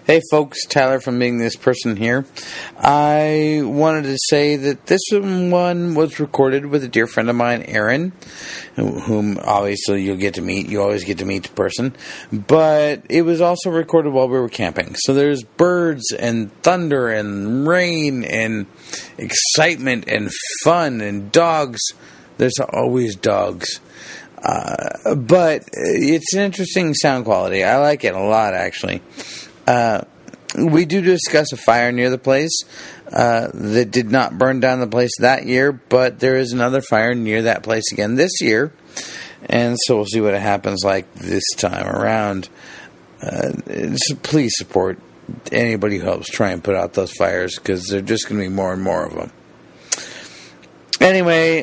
Hey folks, Tyler from Being This Person here. I wanted to say that this one was recorded with a dear friend of mine, Aaron, whom obviously you'll get to meet. You always get to meet the person. But it was also recorded while we were camping. So there's birds and thunder and rain and excitement and fun and dogs. There's always dogs. But it's an interesting sound quality. I like it a lot, actually. We do discuss a fire near the place that did not burn down the place that year, but there is another fire near that place again this year, and so we'll see what happens like this time around. Please support anybody who helps try and put out those fires, because there are just going to be more and more of them. Anyway,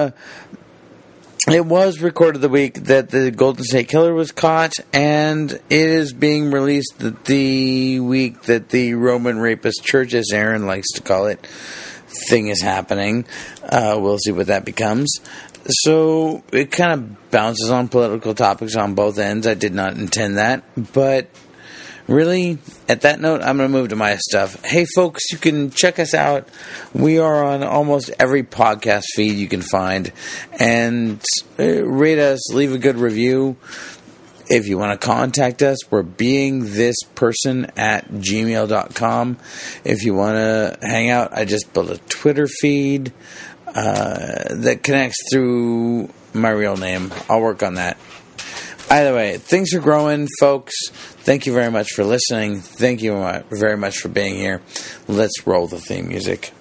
it was recorded the week that the Golden State Killer was caught, and it is being released the week that the Roman Rapist Church, as Aaron likes to call it, thing is happening. We'll see what that becomes. So it kind of bounces on political topics on both ends. I did not intend that, but really, at that note, I'm going to move to my stuff. Hey, folks, you can check us out. We are on almost every podcast feed you can find. And rate us, leave a good review. If you want to contact us, we're beingthisperson@gmail.com. If you want to hang out, I just built a Twitter feed that connects through my real name. I'll work on that. Either way, things are growing, folks. Thank you very much for listening. Thank you very much for being here. Let's roll the theme music.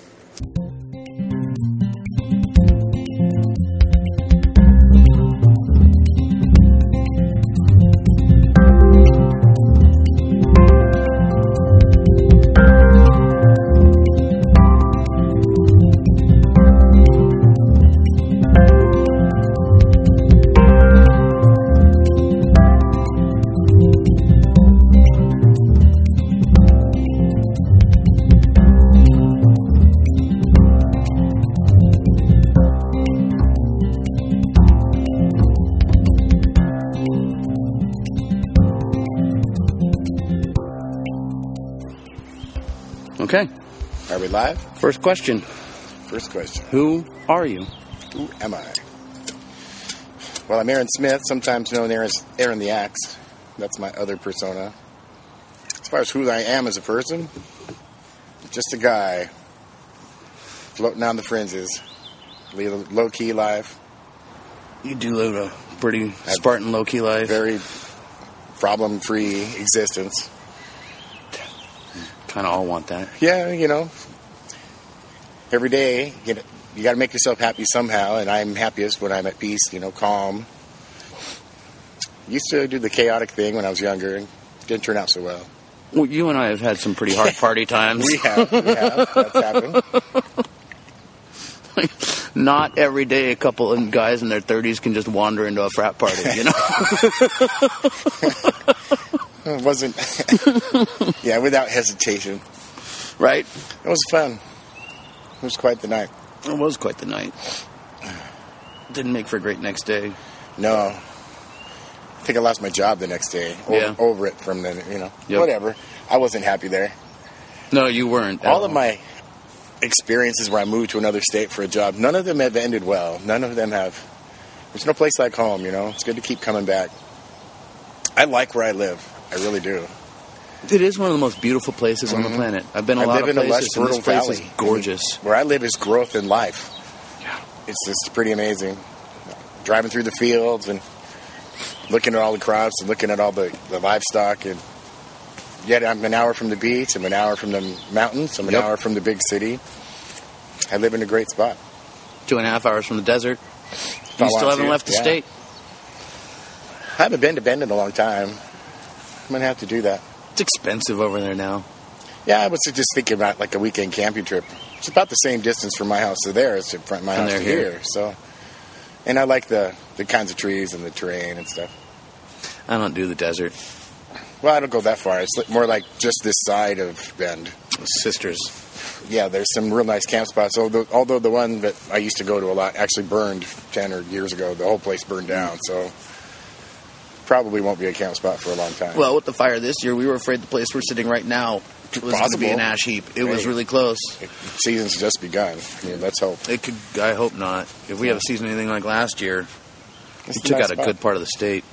Okay. Are we live? First question. Who are you? Who am I? Well, I'm Aaron Smith, sometimes known as Aaron the Axe. That's my other persona. As far as who I am as a person, just a guy floating on the fringes, lead a low-key life. You do live a pretty Spartan low-key life. Very problem-free existence. Kind of all want that. Yeah, you know, every day you got to make yourself happy somehow, and I'm happiest when I'm at peace, calm. Used to do the chaotic thing when I was younger, and didn't turn out so well. Well, you and I have had some pretty hard party times. We have. That's happened. Not every day a couple of guys in their 30s can just wander into a frat party, It wasn't, without hesitation. Right? It was fun. It was quite the night. It was quite the night. Didn't make for a great next day. No. I think I lost my job the next day. Over it from the, whatever. I wasn't happy there. No, you weren't. All of my experiences where I moved to another state for a job, none of them have ended well. None of them have. There's no place like home, It's good to keep coming back. I like where I live. I really do. It is one of the most beautiful places on the planet. I've been a lot of places, and this place is gorgeous. Where I live is growth in life. Yeah. It's just pretty amazing. Driving through the fields and looking at all the crops and looking at all the livestock. And yet I'm an hour from the beach. I'm an hour from the mountains. I'm an hour from the big city. I live in a great spot. 2.5 hours from the desert. You still haven't left the state? I haven't been to Bend in a long time. I'm going to have to do that. It's expensive over there now. Yeah, I was just thinking about like a weekend camping trip. It's about the same distance from my house to there as from my house to here. So, and I like the kinds of trees and the terrain and stuff. I don't do the desert. Well, I don't go that far. It's more like just this side of Bend. Sisters. Yeah, there's some real nice camp spots. Although the one that I used to go to a lot actually burned 10 or years ago. The whole place burned down. So probably won't be a camp spot for a long time. Well, with the fire this year, we were afraid the place we're sitting right now was going to be an ash heap. It was really close. Season's just begun. I mean, let's hope. It could. I hope not. If we have a season anything like last year, we took out a good part of the state.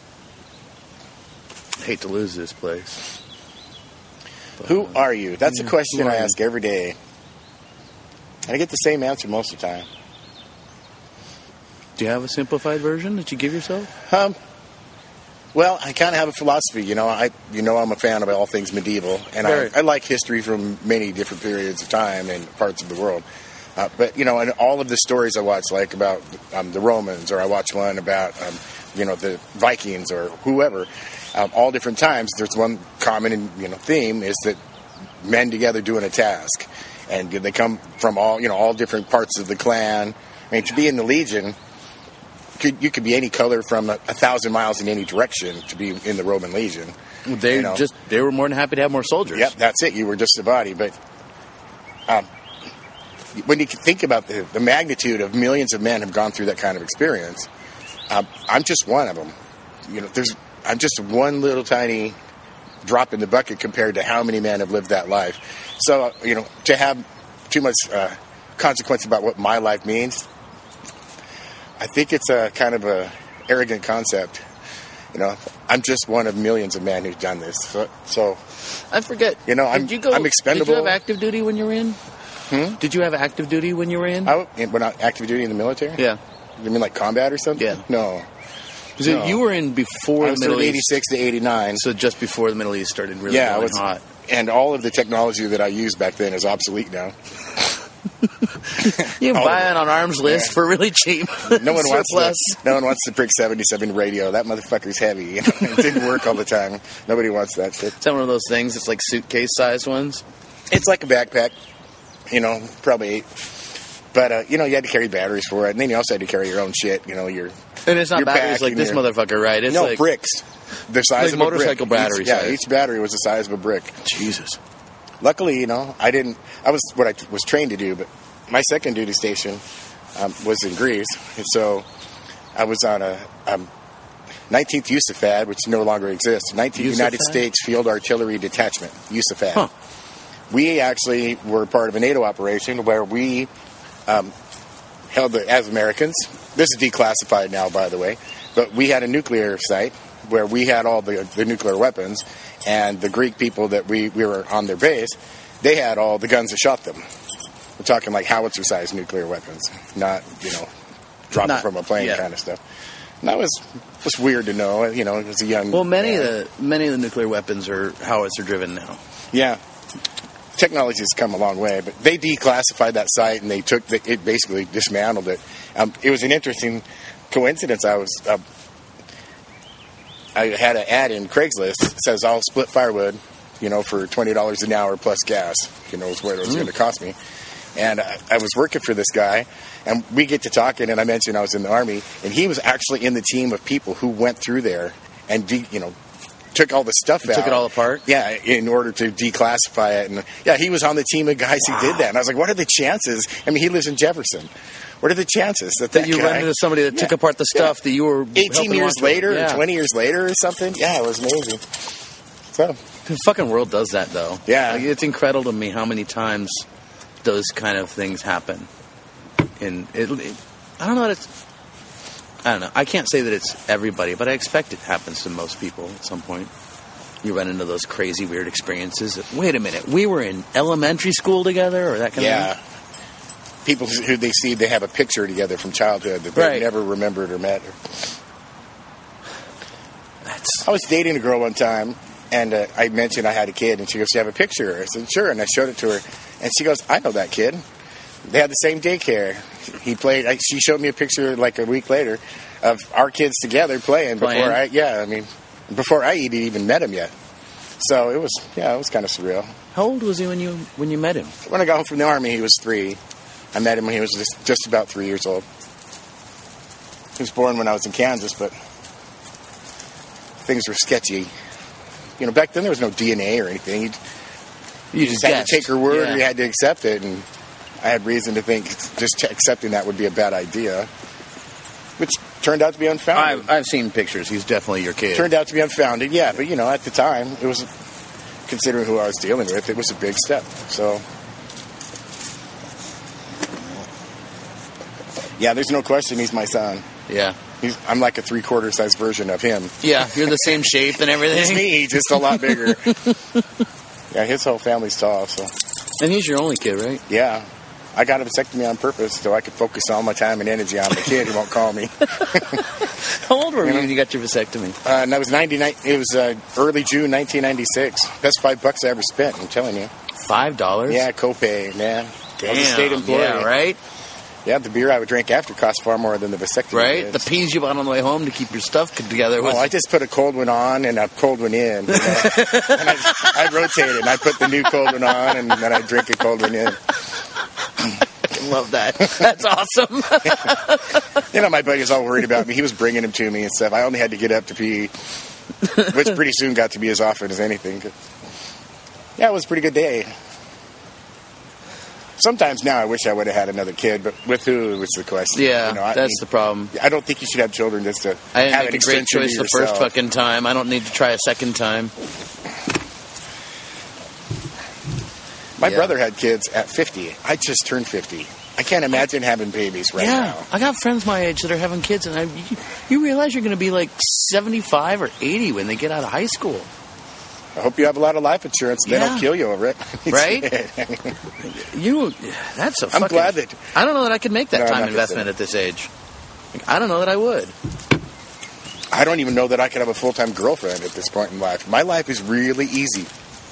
I hate to lose this place. But, who are you? That's a question I ask every day. And I get the same answer most of the time. Do you have a simplified version that you give yourself? Well, I kind of have a philosophy. I'm a fan of all things medieval, and I like history from many different periods of time and parts of the world. But and all of the stories I watch, like about the Romans, or I watch one about the Vikings or whoever, all different times. There's one common theme is that men together doing a task, and they come from all different parts of the clan. I mean, to be in the Legion. You could be any color from 1,000 miles in any direction to be in the Roman Legion. They were more than happy to have more soldiers. Yep, that's it. You were just a body. But when you think about the magnitude of millions of men have gone through that kind of experience, I'm just one of them. I'm just one little tiny drop in the bucket compared to how many men have lived that life. So to have too much consequence about what my life means, I think it's a kind of a arrogant concept. I'm just one of millions of men who've done this. So I forget. I'm expendable. Did you have active duty when you were in? Did you have active duty when you were in? When active duty in the military? Yeah. You mean like combat or something? Yeah. No. So you were in before the Middle East. 86 to 89. So just before the Middle East started really getting hot. And all of the technology that I used back then is obsolete now. You can buy it on arms list for really cheap. No one wants the Prick 77 radio. That motherfucker's heavy. It didn't work all the time. Nobody wants that shit. It's one of those things. It's like suitcase size ones. It's like a backpack. Probably 8. But you had to carry batteries for it, and then you also had to carry your own shit. And it's not batteries like this motherfucker, right? It's like bricks. The size of a motorcycle battery. Each battery was the size of a brick. Jesus. Luckily, I didn't. I was what I was trained to do, but my second duty station was in Greece, and so I was on a 19th USAFAD, which no longer exists. 19th United States Field Artillery Detachment, USAFAD. Huh. We actually were part of a NATO operation where we held as Americans. This is declassified now, by the way, but we had a nuclear site where we had all the nuclear weapons, and the Greek people that we were on their base, they had all the guns that shot them. We're talking like howitzer-sized nuclear weapons, not dropping from a plane kind of stuff. And that was weird to know. It was a young. Well, many of the nuclear weapons are howitzer-driven now. Yeah, technology has come a long way, but they declassified that site and they basically dismantled it. It was an interesting coincidence. I had an ad in Craigslist that says I'll split firewood, for $20 an hour plus gas. Was what it was going to cost me. And I was working for this guy, and we get to talking, and I mentioned I was in the Army, and he was actually in the team of people who went through there and took all the stuff out. Took it all apart? Yeah, in order to declassify it. And yeah, he was on the team of guys who did that. And I was like, what are the chances? I mean, he lives in Jefferson. What are the chances that you run into somebody that took apart the stuff that you were 18 years later or 20 years later or something? Yeah, it was amazing. So the fucking world does that, though. Yeah. It's incredible to me how many times those kind of things happen. And I don't know. I don't know. I can't say that it's everybody, but I expect it happens to most people at some point. You run into those crazy, weird experiences. Wait a minute. We were in elementary school together or that kind of thing? People who they have a picture together from childhood that they never remembered or met. I was dating a girl one time, and I mentioned I had a kid, and she goes, "Do you have a picture?" I said, "Sure," and I showed it to her, and she goes, "I know that kid. They had the same daycare. He played." She showed me a picture like a week later of our kids together playing. Before I even met him yet. So it was kind of surreal. How old was he when you met him? When I got home from the Army, he was 3. I met him when he was just about 3 years old. He was born when I was in Kansas, but things were sketchy. Back then there was no DNA or anything. You just had to take her word, or you had to accept it, and I had reason to think just accepting that would be a bad idea. Which turned out to be unfounded. I've seen pictures. He's definitely your kid. Turned out to be unfounded, yeah. But, at the time, it was, considering who I was dealing with, it was a big step. So, yeah, there's no question he's my son. Yeah. I'm like a 3/4 size version of him. Yeah, you're the same shape and everything. It's me, just a lot bigger. Yeah, his whole family's tall, so. And he's your only kid, right? Yeah. I got a vasectomy on purpose so I could focus all my time and energy on the kid who won't call me. How old were you when you got your vasectomy? And that was 99. It was early June 1996. Best $5 I ever spent, I'm telling you. $5? Yeah, copay, man. Damn, I was a state employee. yeah, right? Yeah, the beer I would drink after cost far more than the vasectomy Right? did. The peas you bought on the way home to keep your stuff together. I just put a cold one on and a cold one in. And I'd rotate it. And I'd put the new cold one on and then I'd drink a cold one in. I love that. That's awesome. My buddy was all worried about me. He was bringing them to me and stuff. I only had to get up to pee, which pretty soon got to be as often as anything. Yeah, it was a pretty good day. Sometimes now I wish I would have had another kid, but with who was the question? Yeah, that's the problem. I don't think you should have children just to I didn't have make an a great extension choice to the first yourself. fucking time. I don't need to try a second time. My brother had kids at 50. I just turned 50. I can't imagine having babies right now. I got friends my age that are having kids, and you realize you're going to be like 75 or 80 when they get out of high school. I hope you have a lot of life insurance. They don't kill you over it. Right? That's a fucking... I'm glad that... I don't know that I could make that No, I'm time not investment gonna at this age. I don't know that I would. I don't even know that I could have a full-time girlfriend at this point in life. My life is really easy.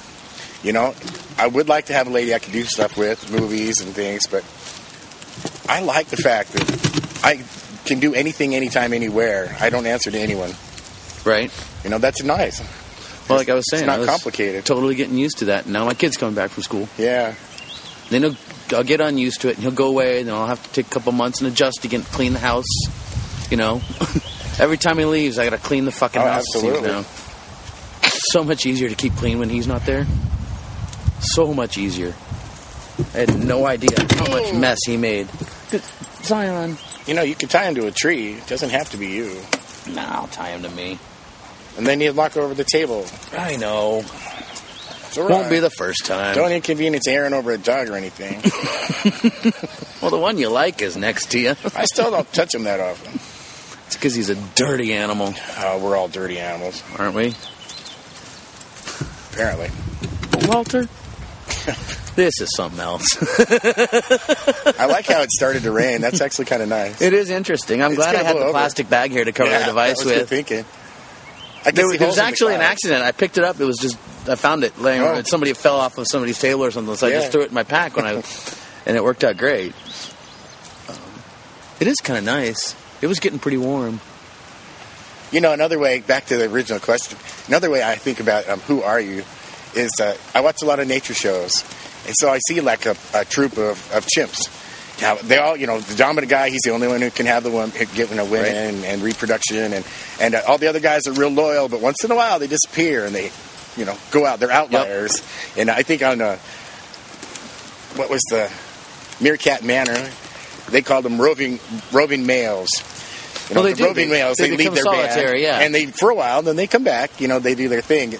I would like to have a lady I could do stuff with, movies and things, but I like the fact that I can do anything, anytime, anywhere. I don't answer to anyone. Right. That's nice. Well, like I was saying, it's not I was complicated. Totally getting used to that. Now my kid's coming back from school. Yeah. Then I'll get unused to it, and he'll go away, and then I'll have to take a couple months and adjust again, clean the house. Every time he leaves, I got to clean the fucking house. Absolutely. Now. It's so much easier to keep clean when he's not there. So much easier. I had no idea how much mess he made. Good. Zion. You can tie him to a tree. It doesn't have to be you. Nah, I'll tie him to me. And then you knock over the table. I know. It's all right. Won't be the first time. Don't inconvenience Aaron over a dog or anything. Well, the one you like is next to you. I still don't touch him that often. It's because he's a dirty animal. We're all dirty animals. Aren't we? Apparently. Walter? This is something else. I like how it started to rain. That's actually kind of nice. It is interesting. I'm glad I had the plastic bag here to cover the device that was with. Good thinking. It was actually an accident. I picked it up. It was just, I found it laying around. Somebody fell off of somebody's table or something, so I just threw it in my pack and it worked out great. It is kind of nice. It was getting pretty warm. Another way, back to the original question, another way I think about who are you is I watch a lot of nature shows. And so I see like a troop of chimps. Now, they all, the dominant guy, he's the only one who can have the women, women and reproduction. And all the other guys are real loyal, but once in a while they disappear and they, go out. They're outliers. Yep. And I think on, what was the Meerkat Manor, they called them roving males. They do. Roving males, they leave their solitary, band. And they, for a while, then they come back, they do their thing.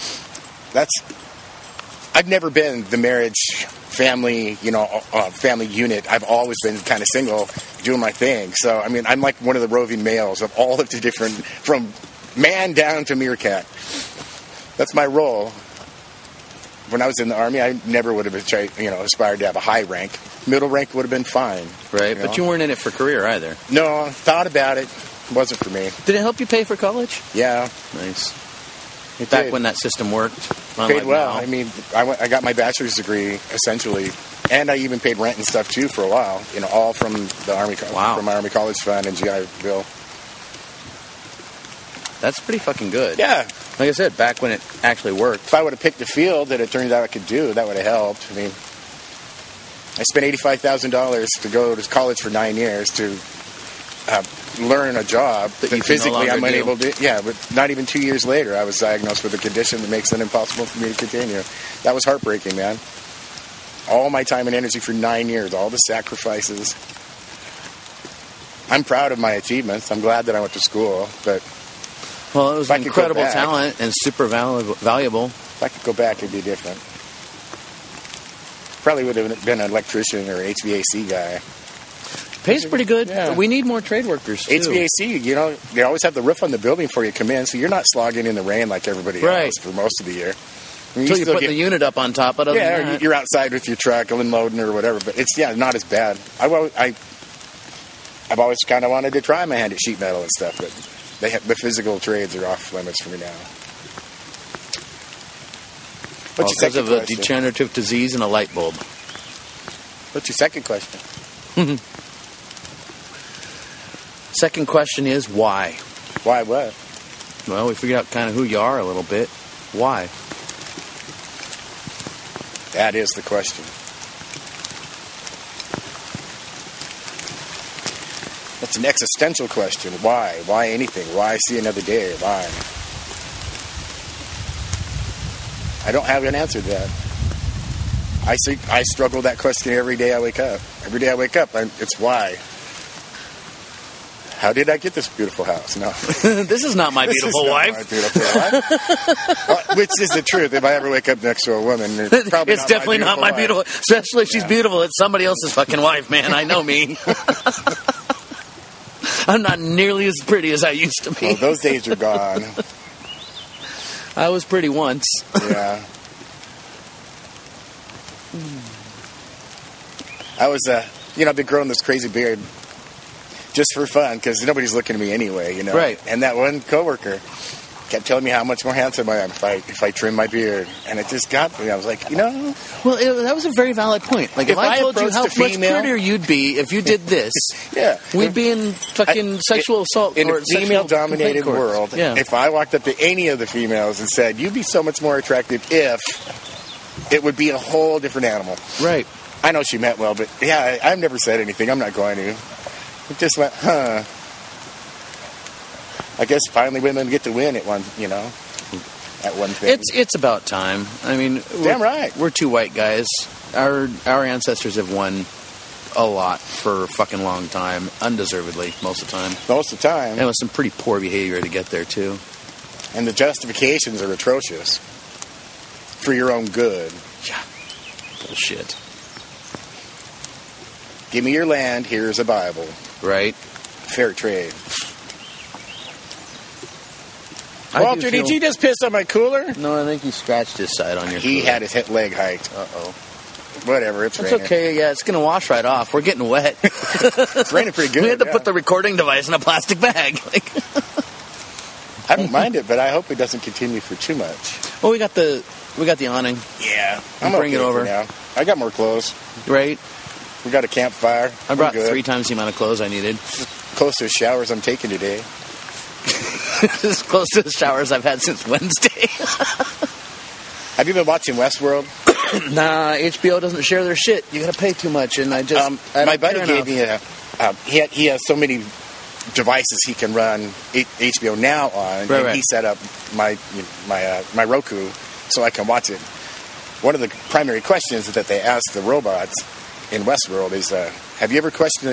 I've never been the marriage family, family unit. I've always been kind of single, doing my thing. So, I'm like one of the roving males of all of the different, from man down to meerkat. That's my role. When I was in the Army, I never would have aspired to have a high rank. Middle rank would have been fine. Right, but you weren't in it for career either. No, thought about it. Wasn't for me. Did it help you pay for college? Yeah. Nice. Back when that system worked. Paid well. I got my bachelor's degree, essentially. And I even paid rent and stuff, too, for a while. All from the Army, from my Army College Fund and GI Bill. That's pretty fucking good. Yeah. Like I said, back when it actually worked. If I would have picked a field that it turned out I could do, that would have helped. I spent $85,000 to go to college for 9 years to learn a job that physically I'm unable to. Yeah, but not even 2 years later, I was diagnosed with a condition that makes it impossible for me to continue. That was heartbreaking, man. All my time and energy for 9 years, all the sacrifices. I'm proud of my achievements. I'm glad that I went to school, but Well, it was If I could go incredible back- talent and super valuable. if I could go back, it'd be different. Probably would have been an electrician or HVAC guy. Pays pretty good. Yeah. We need more trade workers, too. HVAC, they always have the roof on the building before you come in, so you're not slogging in the rain like everybody Right. else for most of the year. I mean, Until you still put get- the unit up on top. But other yeah, than or that, you're outside with your truck unloading or whatever, but it's not as bad. I've always kind of wanted to try my hand at sheet metal and stuff, but the physical trades are off limits for me now. What's your because second of a question? degenerative disease and a light bulb. What's your second question? Second question is why? Why what? Well, we figured out kind of who you are a little bit. Why? That is the question. That's an existential question. Why? Why anything? Why see another day? Why? I don't have an answer to that. I struggle with that question every day I wake up. Every day I wake up, it's why. How did I get this beautiful house? No. This is not my This beautiful is not wife. my beautiful wife. Which is the truth. If I ever wake up next to a woman, it's probably It's definitely not my wife. beautiful. Especially if she's beautiful. It's somebody else's fucking wife, man. I know me. I'm not nearly as pretty as I used to be. Well, those days are gone. I was pretty once. Yeah. I was, I've been growing this crazy beard just for fun because nobody's looking at me anyway, Right. And that one coworker kept telling me how much more handsome I am if I trim my beard, and it just got me. I was like, Well, that was a very valid point. Like, if If I I told you how approached much a female- prettier you'd be if you did this, yeah, we'd be in fucking sexual assault in or a female-dominated sexual complaint world. courts. Yeah. If I walked up to any of the females and said, "You'd be so much more attractive if," it would be a whole different animal. Right. I know she meant well, but yeah, I've never said anything. I'm not going to. It just went, huh. I guess finally women get to win at one, at one thing. It's about time. I mean, Damn right. We're two white guys. Our ancestors have won a lot for a fucking long time, undeservedly most of the time. Most of the time. And it was some pretty poor behavior to get there too. And the justifications are atrocious. For your own good. Yeah. Bullshit. Give me your land, here's a Bible. Right? Fair trade. I do Walter, did feel- you just piss on my cooler? No, I think he scratched his side on your He cooler. had his leg hiked. Uh-oh. Whatever, it's It's raining. okay. Yeah, it's going to wash right off. We're getting wet. It's raining pretty good. We had to yeah. put the recording device in a plastic bag. Like, I don't mind it, but I hope it doesn't continue for too much. well, we got the awning, Yeah. I'm Bring it okay over. for now. I got more clothes. right? We got a campfire. I brought We're good. 3 times the amount of clothes I needed. Close to the showers I'm taking today. As close to the showers I've had since Wednesday. Have you been watching Westworld? Nah, HBO doesn't share their shit. You got to pay too much, and I just I My don't buddy care gave enough. me he has so many devices he can run HBO Now on, Right, and right. he set up my Roku so I can watch it. One of the primary questions that they ask the robots in Westworld is, have you ever questioned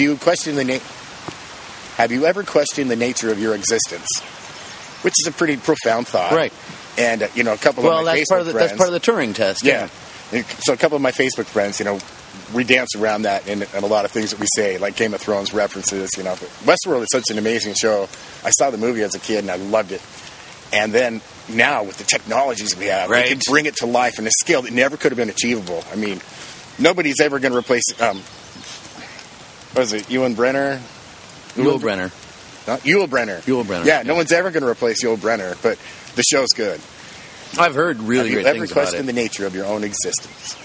have you ever questioned the nature of your existence? Which is a pretty profound thought, Right. And a couple Well, of my that's Facebook part of friends, that's part of the Turing test. yeah. So a couple of my Facebook friends, we dance around that and a lot of things that we say, like Game of Thrones references, But Westworld is such an amazing show. I saw the movie as a kid and I loved it. And then now with the technologies we have, we Right. can bring it to life in a scale that never could have been achievable. I mean, nobody's ever going to replace, what is it, Ewan Brenner? Yul Brenner. Yul Brenner. Yul Brenner, Yeah, yeah. no one's ever going to replace Yul Brenner, but the show's good. I've heard really Have you great ever things about questioned it. the nature of your own existence?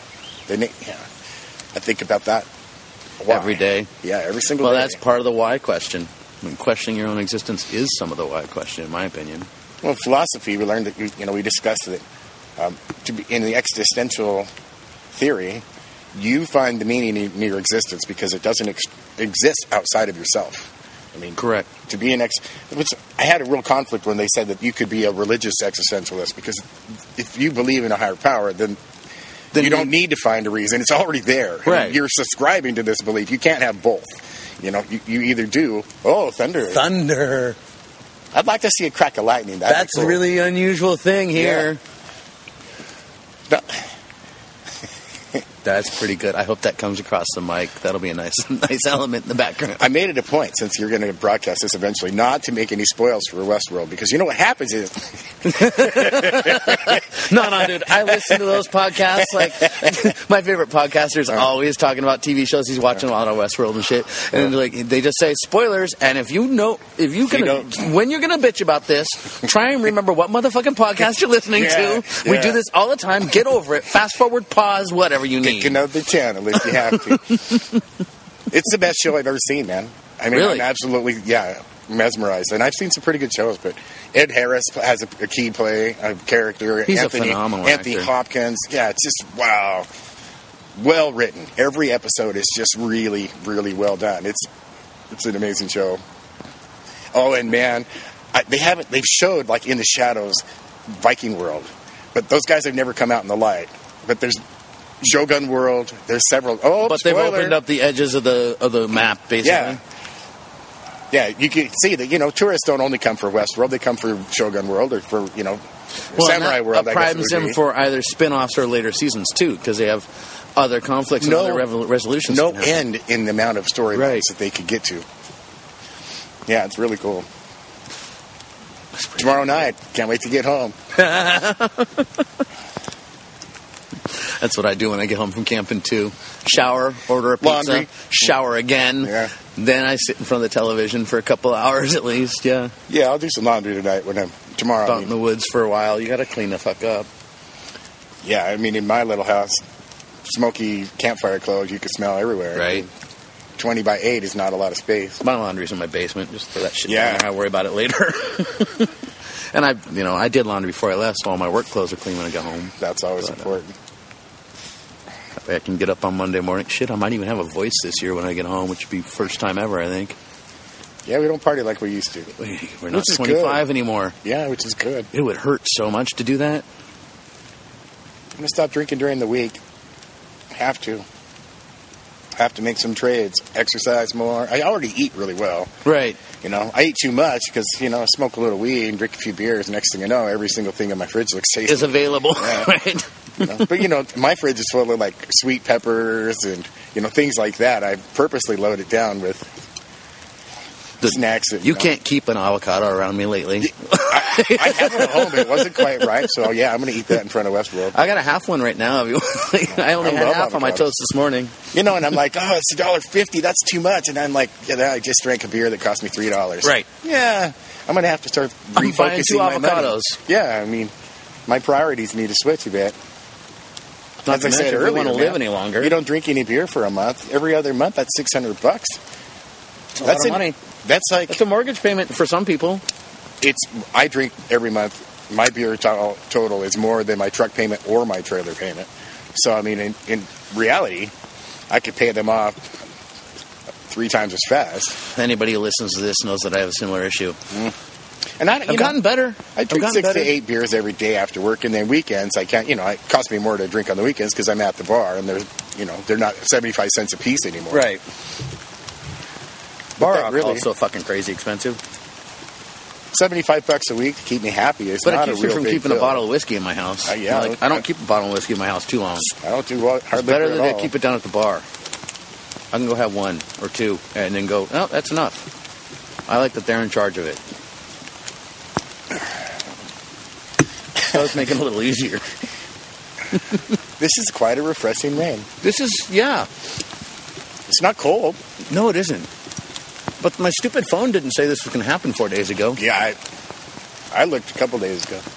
I think about that why. Every day. Yeah, every single Well, day. that's part of the why question. I mean, questioning your own existence is some of the why question, in my opinion. Well, philosophy, we learned that we discussed that in the existential theory, you find the meaning in your existence because it doesn't exist outside of yourself. I mean, Correct. to be I had a real conflict when they said that you could be a religious existentialist because if you believe in a higher power, then you don't need to find a reason. It's already there. Right. You're subscribing to this belief. You can't have both. You know, you either do. Oh, thunder! Thunder. I'd like to see a crack of lightning. That'd That's be cool. a really unusual thing here. No, That's pretty good. I hope that comes across the mic. That'll be a nice element in the background. I made it a point, since you're going to broadcast this eventually, not to make any spoils for Westworld, because you know what happens is No, dude. I listen to those podcasts. Like, my favorite podcaster is always talking about TV shows. He's watching a lot of Westworld and shit. And like, they just say spoilers. And when you're gonna bitch about this, try and remember what motherfucking podcast you're listening to. We yeah. do this all the time. Get over it. Fast forward, pause, whatever you need. pick another channel if you have to. It's the best show I've ever seen, man. I mean, Really? I'm absolutely, mesmerized. And I've seen some pretty good shows, but Ed Harris has a key play, a character. He's Anthony, a phenomenal Anthony actor. Hopkins. Yeah, it's just, wow. Well written. Every episode is just really, really well done. It's an amazing show. Oh, and man, they've showed, like, in the shadows, Viking World. But those guys have never come out in the light. But there's Shogun World. There's several. Oh, But spoiler. they've opened up the edges of the map, basically. Yeah, you can see that, tourists don't only come for Westworld, they come for Shogun World or for, Samurai World, I guess it primes would them be. for either spin-offs or later seasons, too, because they have other conflicts and other resolutions. No can happen. end in the amount of storylines Right. that they could get to. Yeah, it's really cool. Tomorrow night, can't wait to get home. That's what I do when I get home from camping, too. Shower, order a pizza, Laundry. shower again. Yeah. Then I sit in front of the television for a couple hours at least, yeah. Yeah, I'll do some laundry tonight tomorrow. Out in the woods for a while. You got to clean the fuck up. Yeah, I mean, in my little house, smoky campfire clothes you can smell everywhere. Right. 20 by 8 is not a lot of space. My laundry's in my basement. Just throw that shit Yeah. down there. I'll worry about it later. And I did laundry before I left, so all my work clothes are clean when I get home. That's always important. I can get up on Monday morning. Shit, I might even have a voice this year when I get home, which would be first time ever, I think. Yeah, we don't party like we used to. We're not Which is 25 anymore. Yeah, which is good. It would hurt so much to do that. I'm going to stop drinking during the week. Have to make some trades. Exercise more. I already eat really well. Right. I eat too much because, I smoke a little weed and drink a few beers. Next thing I know, every single thing in my fridge looks tasty. Is available, Yeah. right? But, my fridge is full of, like, sweet peppers and, things like that. I purposely load it down with snacks. That, You can't keep an avocado around me lately. I have one at home, but it wasn't quite ripe. So, yeah, I'm going to eat that in front of Westworld. I got a half one right now. I only had love half on my avocados. toast this morning. And I'm like, oh, it's $1.50. That's too much. And I'm like, yeah, I just drank a beer that cost me $3. Right. Yeah. I'm going to have to start I'm buying refocusing 2 my money. avocados. Yeah, I mean, my priorities need to switch a bit. Not As I to said mention, if earlier, you want to man, live any longer. You don't drink any beer for a month. Every other month, that's $600. That's a lot of money. That's like That's a mortgage payment for some people. I drink every month. My beer total is more than my truck payment or my trailer payment. So I mean, in reality, I could pay them off 3 times as fast. Anybody who listens to this knows that I have a similar issue. And I've gotten better. I drink 6 to 8 beers every day after work, and then weekends I can't. It costs me more to drink on the weekends because I'm at the bar, and they're not 75 cents a piece anymore. Right. But Bar that alcohol's really, so fucking crazy expensive. $75 a week to keep me happy is But not it a keeps you real from big keeping bill. a bottle of whiskey in my house. Yeah. I don't keep a bottle of whiskey in my house too long. I don't do hard It's liquor better at than all. to keep it down at the bar. I can go have 1 or 2 and then go, oh, that's enough. I like that they're in charge of it. So it's making it a little easier. This is quite a refreshing rain. This is, yeah. It's not cold. No, it isn't. But my stupid phone didn't say this was going to happen 4 days ago. Yeah, I looked a couple days ago.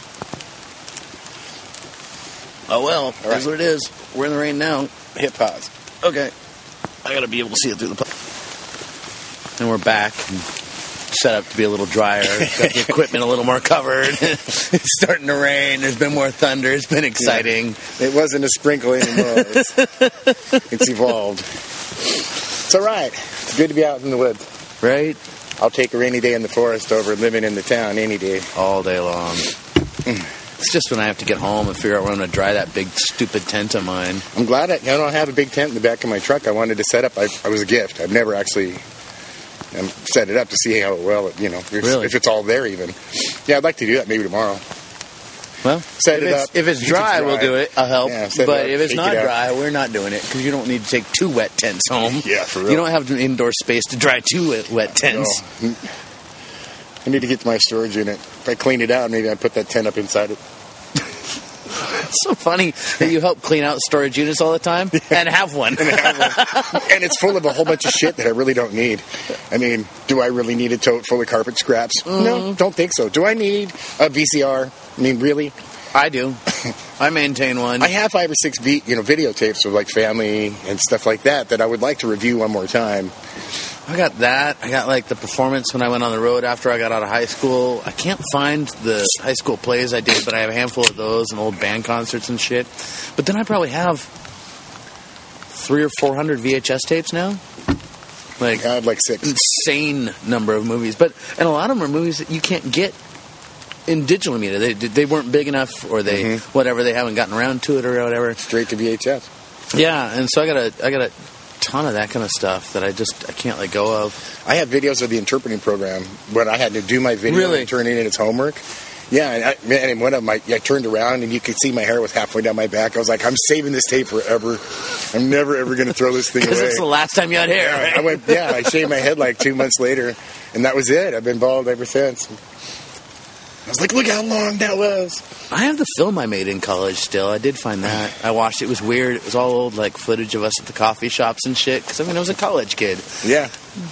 Oh, well, All that's right. what it is. We're in the rain now. Hit pause. Okay. I got to be able to see it through the... And we're back. Set up to be a little drier. Got the equipment a little more covered. It's starting to rain. There's been more thunder. It's been exciting. It wasn't a sprinkle anymore. It's evolved. It's all right. It's good to be out in the woods. Right? I'll take a rainy day in the forest over living in the town any day. All day long. It's just when I have to get home and figure out where I'm going to dry that big, stupid tent of mine. I'm glad I don't have a big tent in the back of my truck. I wanted to set up. I was a gift. I've never actually and set it up to see how well it, if it's all there even. Yeah, I'd like to do that maybe tomorrow. Well, set it up. If it's dry, we'll do it. I'll help. Yeah, but if it's not dry, we're not doing it because you don't need to take 2 wet tents home. Yeah, for real. You don't have an indoor space to dry 2 wet tents. No. I need to get to my storage unit. If I clean it out, maybe I'd put that tent up inside it. It's so funny that you help clean out storage units all the time and have one. And it's full of a whole bunch of shit that I really don't need. I mean, do I really need a tote full of carpet scraps? No, don't think so. Do I need a VCR? I mean, really? I do. I maintain one. I have 5 or 6 videotapes of like family and stuff like that I would like to review one more time. I got that. I got like the performance when I went on the road after I got out of high school. I can't find the high school plays I did, but I have a handful of those and old band concerts and shit. But then I probably have 300 or 400 VHS tapes now. Like, I have like 6. Insane number of movies. And a lot of them are movies that you can't get in digital media. They weren't big enough, or they whatever, they haven't gotten around to it or whatever. Straight to VHS. Yeah, and so I got a ton of that kind of stuff that I can't let go of. I have videos of the interpreting program when I had to do my video and turn it in its homework. Yeah, and one of them, I turned around and you could see my hair was halfway down my back. I was like, I'm saving this tape forever. I'm never, ever going to throw this thing away. Because it's the last time you had hair, right? I shaved my head like 2 months later, and that was it. I've been bald ever since. I was like, look how long that was. I have the film I made in college still. I did find that. I watched it. It was weird. It was all old, like, footage of us at the coffee shops and shit. Because, I was a college kid. Yeah.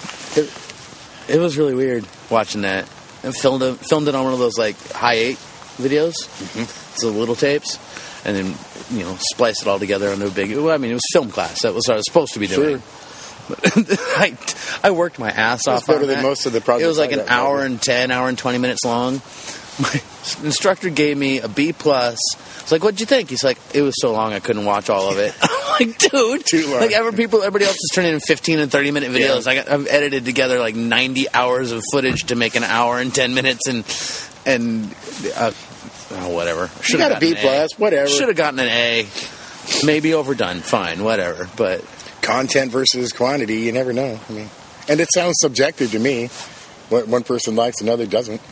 It was really weird watching that. And filmed it on one of those, like, high 8 videos. So little tapes. And then, spliced it all together into a big... Well, it was film class. That was what I was supposed to be doing. Sure. I worked my ass off on that. Better than most of the projects. It was like an hour and 20 minutes long. My instructor gave me a B+. I was like, what'd you think? He's like, it was so long I couldn't watch all of it. I'm like, dude. Too long. Like, everybody else is turning in 15 and 30-minute videos. Yeah. I've edited together like 90 hours of footage to make an hour and 10 minutes and whatever. You got a B+, whatever. Should have gotten an A. Maybe overdone. Fine, whatever. But content versus quantity, you never know. And it sounds subjective to me. What one person likes, another doesn't.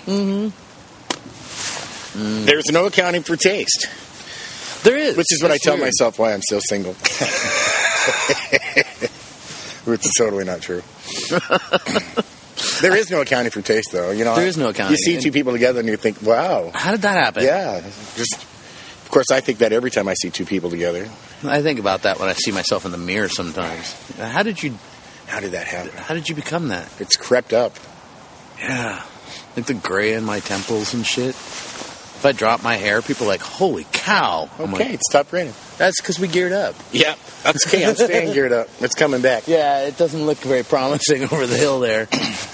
There's no accounting for taste. There is. Which is what I tell myself why I'm still single. Which is totally not true. There is no accounting for taste, though. There is no accounting. You see 2 people together and you think, wow. How did that happen? Yeah. Of course, I think that every time I see 2 people together. I think about that when I see myself in the mirror sometimes. How did that happen? How did you become that? It's crept up. Yeah. Like the gray in my temples and shit. If I drop my hair, people are like, holy cow. Okay, it stopped raining. That's because we geared up. Yeah, that's okay. I'm staying geared up. It's coming back. Yeah, it doesn't look very promising over the hill there.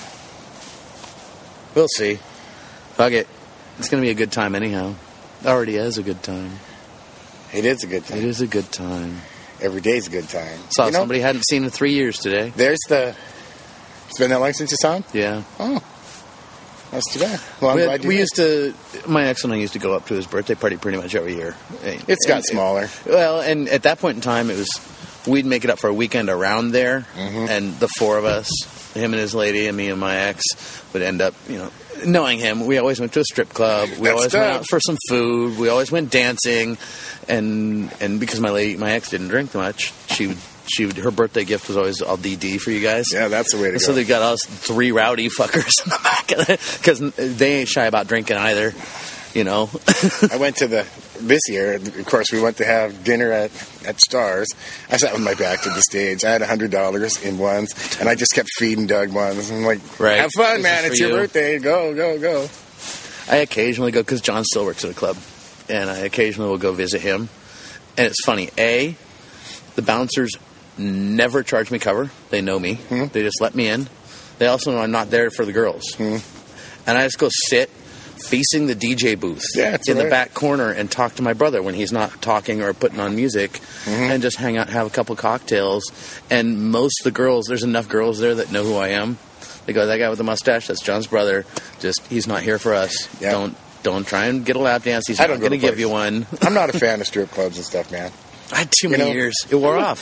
We'll see. Fuck it. It's going to be a good time anyhow. It already is a good time. It is a good time. It is a good time. Every day's a good time. Saw somebody hadn't seen in 3 years today. It's been that long since you saw him? Yeah. Oh. That's too bad. Well, I'm glad you did. My ex and I used to go up to his birthday party pretty much every year. It's got smaller. Well, and at that point in time, we'd make it up for a weekend around there, and the 4 of us, him and his lady and me and my ex, would end up, knowing him, we always went to a strip club. We always went out for some food. We always went dancing, and because my ex didn't drink much, her birthday gift was always all DD for you guys. Yeah, that's the way to go. So they got us 3 rowdy fuckers in the back of it, because they ain't shy about drinking either, I went to this year, of course, we went to have dinner at Stars. I sat with my back to the stage. I had $100 in ones, and I just kept feeding Doug ones. I'm like, have fun, man. It's your birthday. Go, go, go. I occasionally go, because John still works at a club, and I occasionally will go visit him. And it's funny. The bouncers never charge me cover. They know me. They just let me in. They also know I'm not there for the girls. And I just go sit facing the DJ booth in the back corner and talk to my brother when he's not talking or putting on music, and just hang out, have a couple cocktails. And most of the girls, there's enough girls there that know who I am. They go, that guy with the mustache, that's John's brother. He's not here for us. Yeah. Don't try and get a lap dance. He's not going to give you one. I'm not a fan of strip clubs and stuff, man. I had too many years. It wore off.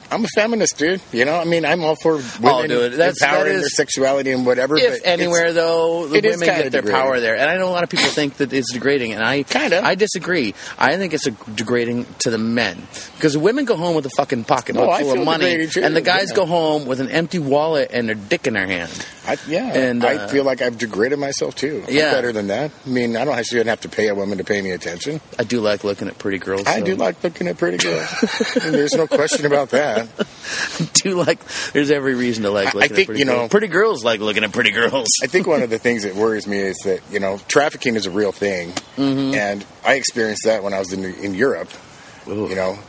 I'm a feminist, dude. You know, I mean, I'm all for women dude, empowering their sexuality and whatever. If but anywhere, though, the women get their degrading. power there. And I know a lot of people think that it's degrading, and I disagree. I think it's degrading to the men. Because the women go home with a fucking pocketbook I full of feel money, degraded too, and the guys yeah. go home with an empty wallet and their dick in their hand. And I feel like I've degraded myself, too. I'm better than that. I mean, I don't shouldn't have to pay a woman to pay me attention. I do like looking at pretty girls. I do like looking at pretty girls. And there's no question about that. There's every reason to like looking at pretty girls. Pretty girls like looking at pretty girls. I think one of the things that worries me is that, trafficking is a real thing. Mm-hmm. And I experienced that when I was in Europe. Ooh.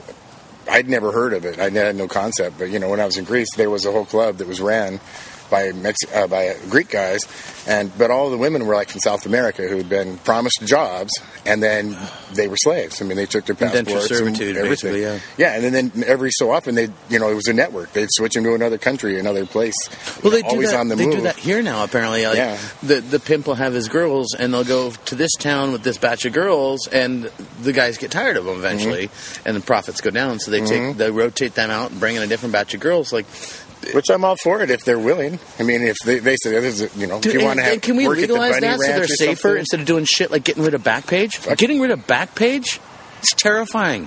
I'd never heard of it. I had no concept. But, when I was in Greece, there was a whole club that was ran by Greek guys, but all the women were from South America who had been promised jobs, and then they were slaves. I mean, they took their passports, servitude, and everything. And then every so often it was a network. They'd switch them to another country, another place. Well, they always do that. On the they move. do that here now. Apparently, the pimp will have his girls, and they'll go to this town with this batch of girls, and the guys get tired of them eventually, and the profits go down. So they rotate them out and bring in a different batch of girls. Which I'm all for it if they're willing. I mean, if they say, if you want to have can we work legalize at the that so they're safer instead of doing shit like getting rid of Backpage? Getting rid of Backpage? It's terrifying.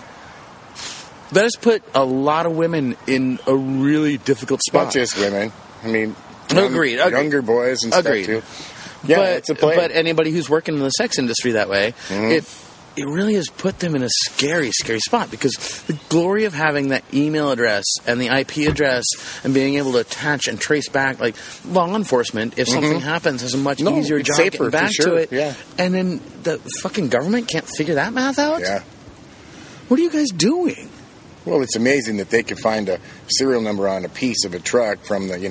That has put a lot of women in a really difficult spot. Not just women. I mean, agreed. Younger boys and stuff too. Yeah, it's a play. But anybody who's working in the sex industry that way, it really has put them in a scary, scary spot, because the glory of having that email address and the IP address and being able to attach and trace back, law enforcement, if something happens, has a much easier job getting back to it. Yeah. And then the fucking government can't figure that math out? Yeah. What are you guys doing? Well, it's amazing that they could find a serial number on a piece of a truck from the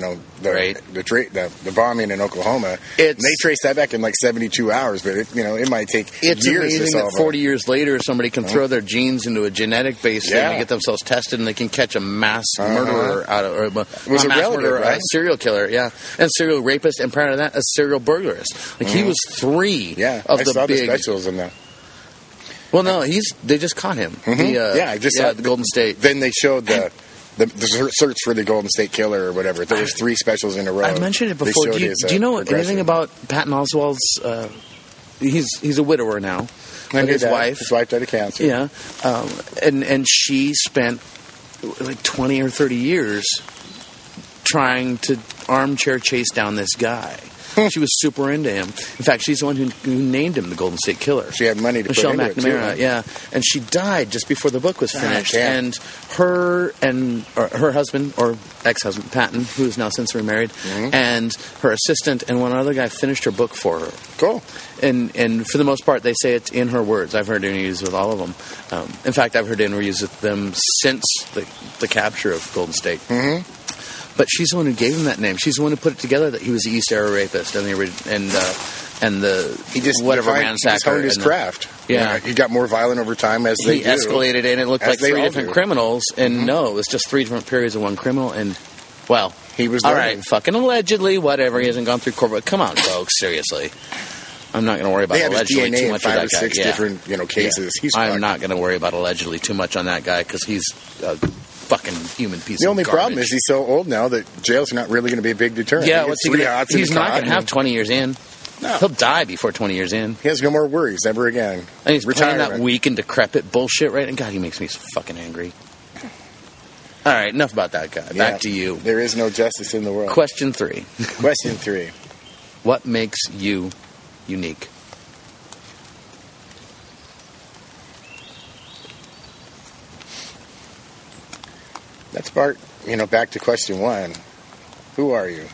bombing in Oklahoma. And they trace that back in 72 hours, but it might take years. It's amazing that 40 years later somebody can throw their genes into a genetic base thing and get themselves tested, and they can catch a mass murderer out of, or a serial killer, and serial rapist, and prior to that, a serial burglarist. He was 3 of the big specials in that. Well, no, they just caught him. I just saw the Golden State. Then they showed the search for the Golden State Killer or whatever. There was 3 specials in a row. I mentioned it before. Do you know anything about Patton Oswalt's? He's a widower now. And his wife died of cancer. Yeah, and she spent 20 or 30 years trying to armchair chase down this guy. She was super into him. In fact, she's the one who named him the Golden State Killer. She had money to Michelle put into McNamara, it too, and she died just before the book was finished. And her husband, or ex-husband, Patton, who is now since remarried, and her assistant and one other guy finished her book for her. Cool. And for the most part, they say it's in her words. I've heard interviews with all of them. In fact, I've heard interviews with them since the capture of Golden State. Mm-hmm. But she's the one who gave him that name. She's the one who put it together that he was the East Era rapist and the ransacker. He just honed his craft. Yeah, he got more violent over time as they escalated, and it looked like 3 different criminals. And no, it was just 3 different periods of one criminal. And he was all right. Fucking allegedly, whatever. He hasn't gone through court. But come on, folks, seriously. I'm not going to worry about allegedly too much of that guy. 5 or 6 different cases. I'm not going to worry about allegedly too much on that guy, because he's fucking human piece of garbage. The only problem is he's so old now that jail's not really going to be a big deterrent. Yeah, he's not going to have 20 years in. No. He'll die before 20 years in. He has no more worries ever again. And he's playing that weak and decrepit bullshit, right? And God, he makes me so fucking angry. All right, enough about that guy. Back to you. There is no justice in the world. Question 3. Question 3. What makes you unique? That's back to question 1. Who are you?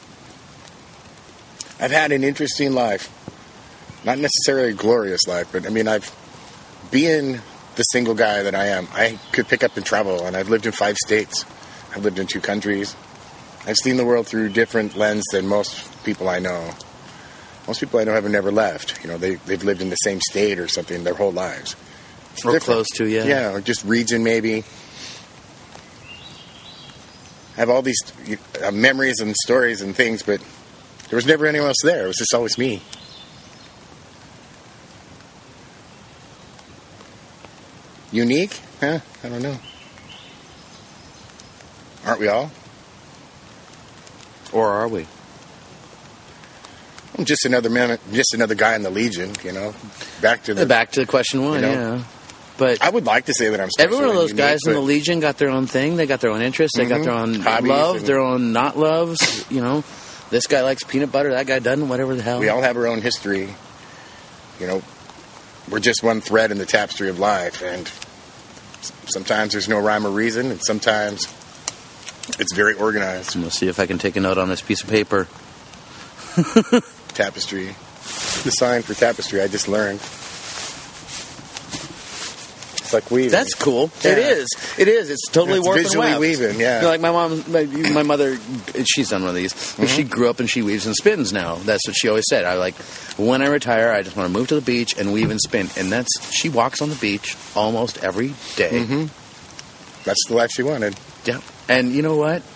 I've had an interesting life. Not necessarily a glorious life, but being the single guy that I am, I could pick up and travel, and I've lived in 5 states. I've lived in 2 countries. I've seen the world through different lens than most people I know. Most people I know have never left. They've lived in the same state or something their whole lives. Or close to, yeah. Yeah, or just region maybe. I have all these memories and stories and things, but there was never anyone else there. It was just always me. Unique? I don't know. Aren't we all? Or are we? I'm just another man, just another guy in the Legion, you know. Back to question one, you know, yeah. But I would like to say that I'm special. every one of those and unique, guys in the Legion got their own thing. They got their own interests. They got their own Hobbies love, and- their own not loves. You know, this guy likes peanut butter. That guy doesn't. Whatever the hell. we all have our own history. You know, we're just one thread in the tapestry of life, and sometimes there's no rhyme or reason, and sometimes it's very organized. I'm gonna see if I can take a note on this piece of paper. Tapestry. The sign for tapestry, I just learned. It's like weaving. That's cool. Yeah. It is. It is. It's totally It's warped visually and weft. weaving, yeah. You know, like my mom, my mother, she's done one of these. But she grew up and she weaves and spins now. That's what she always said. I like, when I retire, I just want to move to the beach and weave and spin. And she walks on the beach almost every day. That's the life she wanted. Yeah. And you know what?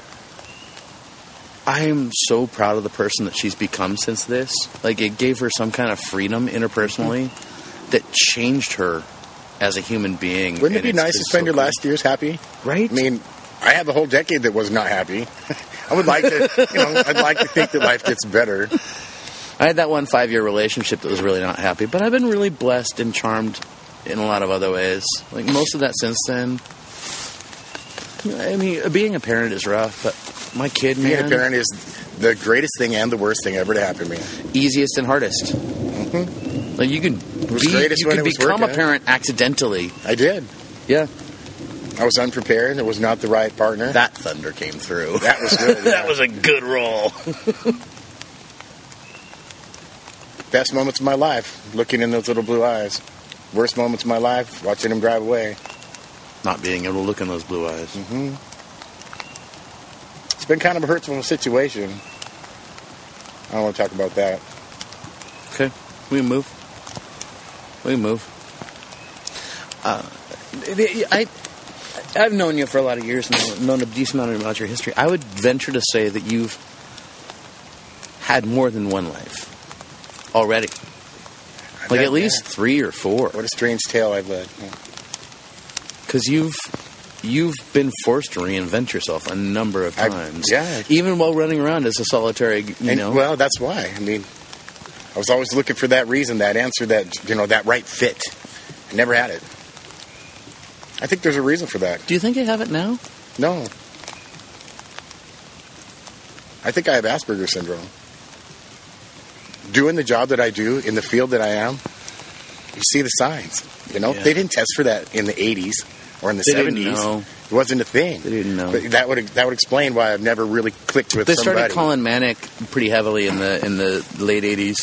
I am so proud of the person that she's become since this. Like, it gave her some kind of freedom interpersonally that changed her as a human being. Wouldn't it be And nice it's to spend so your cool. last years happy? Right? I mean, I have a whole decade that was not happy. I would like to, you know, I'd like to think that life gets better. I had that 1 5-year relationship that was really not happy, but I've been really blessed and charmed in a lot of other ways. Like, most of that since then. I mean, being a parent is rough, but my kid, man, Being a parent is the greatest thing and the worst thing ever to happen to me. easiest and hardest. Like, you can greatest when it was become a working. parent accidentally. I did. Yeah. I was unprepared. It was not the right partner. That thunder came through. That was good. That yeah. was a good roll. Best moments of my life, looking in those little blue eyes. Worst moments of my life, watching him drive away. Not being able to look in those blue eyes. It's been kind of a hurtful situation. I don't want to talk about that. Okay, we can move. I've known you for a lot of years and known a decent amount about your history. I would venture to say that you've had more than one life already. Like at least 3 or 4. What a strange tale I've led. Because you've been forced to reinvent yourself a number of times. Yeah. Even while running around as a solitary, you know. Well, that's why. I mean, I was always looking for that reason, that answer, that, you know, that right fit. I never had it. I think there's a reason for that. Do you think you have it now? No. I think I have Asperger's syndrome. Doing the job that I do in the field that I am, you see the signs. You know, Yeah. they didn't test for that in the 80s or in the They 70s. didn't know. It wasn't a thing. They didn't know. But that would explain why I've never really clicked with They somebody. started calling manic pretty heavily in the late 80s.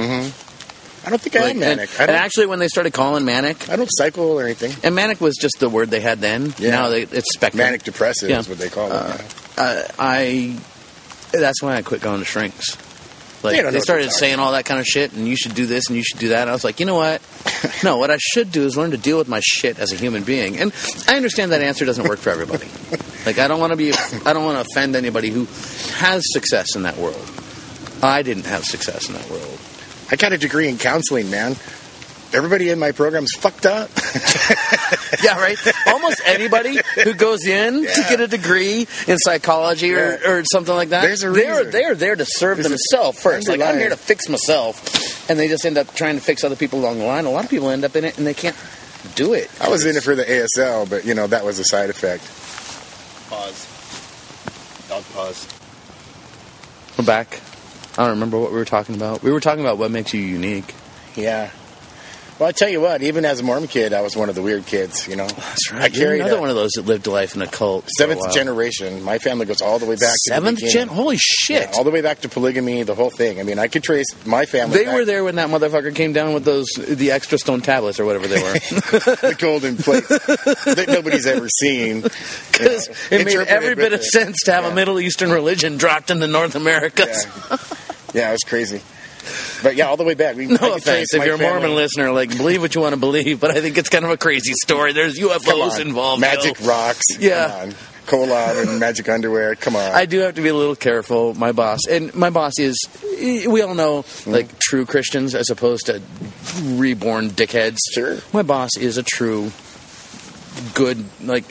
I don't think I am manic. And actually, when they started calling manic, I don't cycle or anything. and manic was just the word they had then. Yeah. Now it's spectrum. Manic depressive Yeah. is what they call it. Yeah. That's why I quit going to shrinks. Like, They don't know they what started they're saying all that kind of shit, and you should do this and you should do that. And I was like, you know what? No, what I should do is learn to deal with my shit as a human being. And I understand that answer doesn't work for everybody. Like, I don't want to offend anybody who has success in that world. I didn't have success in that world. I got a degree in counseling, man. Everybody in my program's fucked up. Yeah, right? Almost anybody who goes in to get a degree in psychology or something like that, There's a reason. they're there to serve There's themselves first. Like, I'm underlying- here to fix myself. And they just end up trying to fix other people along the line. A lot of people end up in it and they can't do it. I was in it for the ASL, but, you know, that was a side effect. Pause. Dog pause. We're back. I don't remember what we were talking about. We were talking about what makes you unique. Yeah. Well, I tell you what, even as a Mormon kid, I was one of the weird kids, you know. That's right. I carried You're another a one of those that lived life in a cult. for a seventh while. generation. My family goes all the way back to the Seventh beginning. gen? Holy shit. Yeah, all the way back to polygamy, the whole thing. I mean, I could trace my family They back were there when that motherfucker came down with the extra stone tablets or whatever they were. the golden plates that nobody's ever seen. Because it made every bit of sense to have Yeah. a Middle Eastern religion dropped into North America. Yeah, it was crazy. But yeah, all the way back. I No could offense trace if my you're a Mormon family. listener, like, believe what you want to believe, but I think it's kind of a crazy story. There's Come UFOs on. involved. Magic yo. rocks. Yeah. Come on. Collab and magic underwear. Come on. I do have to be a little careful. My boss is, we all know, like, true Christians as opposed to reborn dickheads. Sure. My boss is a true, good, like,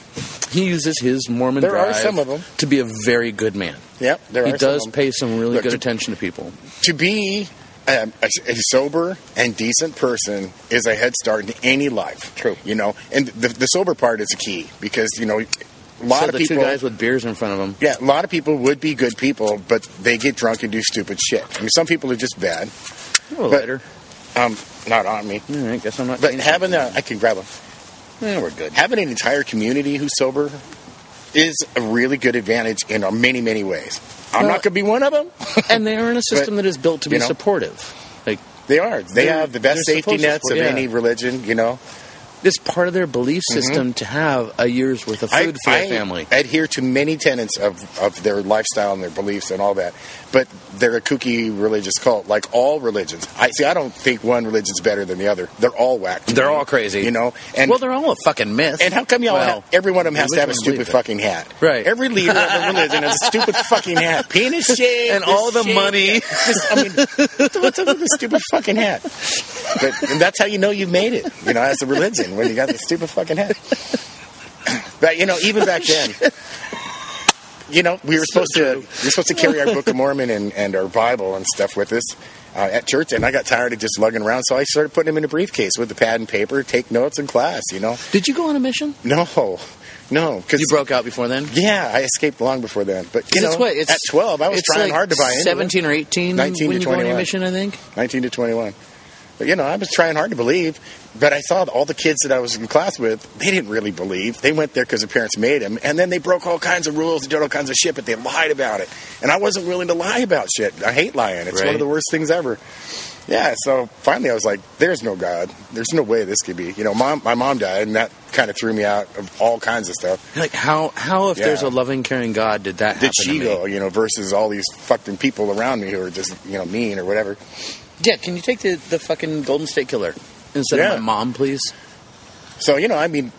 he uses his Mormon There are drive some of them. to be a very good man. Yep, there He are does some of them. pay some really Look, good attention to people. To be a sober and decent person is a head start in any life. True. You know, and the sober part is the key because, you know, a lot So of the people... two guys with beers in front of them. Yeah, a lot of people would be good people, but they get drunk and do stupid shit. I mean, some people are just bad. A little But- later. Not on me. All right, guess I'm not. But having I can grab them. Yeah, we're good. Having an entire community who's sober is a really good advantage in many, many ways. I'm Well- not going to be one of them. And they are in a system that is built to be you know. supportive. Like, They are. They have the best they're safety supposed to nets of support- yeah. any religion, you know. it's part of their belief system to have a year's worth of food for their family. I adhere to many tenets of their lifestyle and their beliefs and all that. But they're a kooky religious cult, like all religions. I don't think one religion's better than the other. They're all whacked. They're all crazy. You know? And Well, they're all a fucking myth. And how come every one of them has to have a stupid fucking hat? Right. Every leader of a religion has a stupid fucking hat. Penis shape. And all the money. What's up with the stupid fucking hat? And that's how you know you've made it, you know, as a religion, when you got the stupid fucking hat. But, you know, even back then, you know, we're supposed to carry our Book of Mormon and our Bible and stuff with us at church, and I got tired of just lugging around, so I started putting them in a briefcase with a pad and paper, take notes in class, you know. Did you go on a mission? No, because You broke out before then? yeah, I escaped long before then. But you know, It's at 12, I was trying hard to buy into 17 or 18 19 when to you go on your 21. mission, I think. 19 to 21. But, you know, I was trying hard to believe. But I saw all the kids that I was in class with, they didn't really believe. They went there because their parents made them. And then they broke all kinds of rules and did all kinds of shit, but they lied about it. And I wasn't willing to lie about shit. I hate lying. It's one Right. of the worst things ever. Yeah, so finally I was like, there's no God. There's no way this could be. You know, my mom died, and that kind of threw me out of all kinds of stuff. Like, how if Yeah. there's a loving, caring God, did that happen Did she to me? go, you know, versus all these fucking people around me who are just, you know, mean or whatever. Yeah, can you take the fucking Golden State Killer instead Yeah. of my mom, please? So, you know, I mean,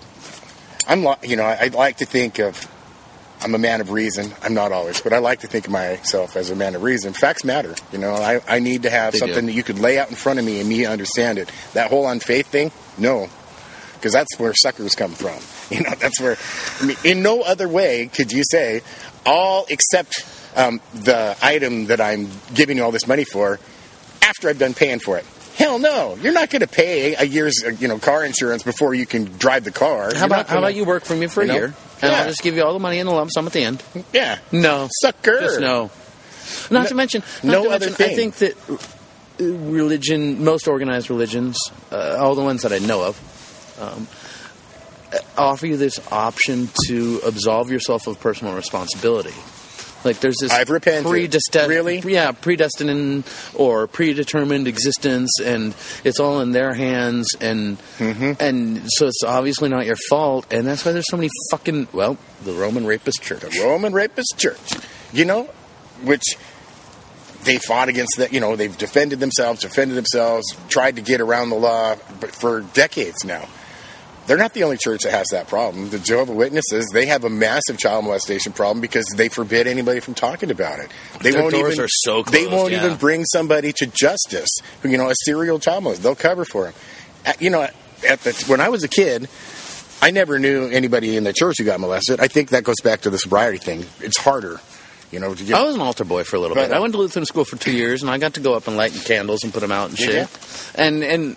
I like to think of, I'm a man of reason. I'm not always, but I like to think of myself as a man of reason. Facts matter. You know, I need to have They something do. that you could lay out in front of me and me understand it. That whole unfaith thing, no. Because that's where suckers come from. You know, that's where, I mean, in no other way could you say, all except the item that I'm giving you all this money for, after I've done paying for it. Hell no. You're not going to pay a year's, car insurance before you can drive the car. How about you work for me for a You know? year, and Yeah. I'll just give you all the money in a lump sum at the end? Yeah. No. Sucker. Just no. Not to mention, no other thing. I think that religion, most organized religions, all the ones that I know of, offer you this option to absolve yourself of personal responsibility. Like there's this I've repented. Really? predestined or predetermined existence, and it's all in their hands, and so it's obviously not your fault, and that's why there's so many fucking the Roman Rapist Church. The Roman Rapist Church. You know, which they fought against that. You know, they've defended themselves, tried to get around the law, but for decades now. They're not the only church that has that problem. The Jehovah's Witnesses, they have a massive child molestation problem because they forbid anybody from talking about it. They Their won't doors even, are so They closed, won't yeah. even bring somebody to justice. You know, a serial child molester. They'll cover for him. When I was a kid, I never knew anybody in the church who got molested. I think that goes back to the sobriety thing. It's harder. You know, to get, I was an altar boy for a little But, bit. I went to Lutheran school for 2 years, and I got to go up and light candles and put them out and shit. And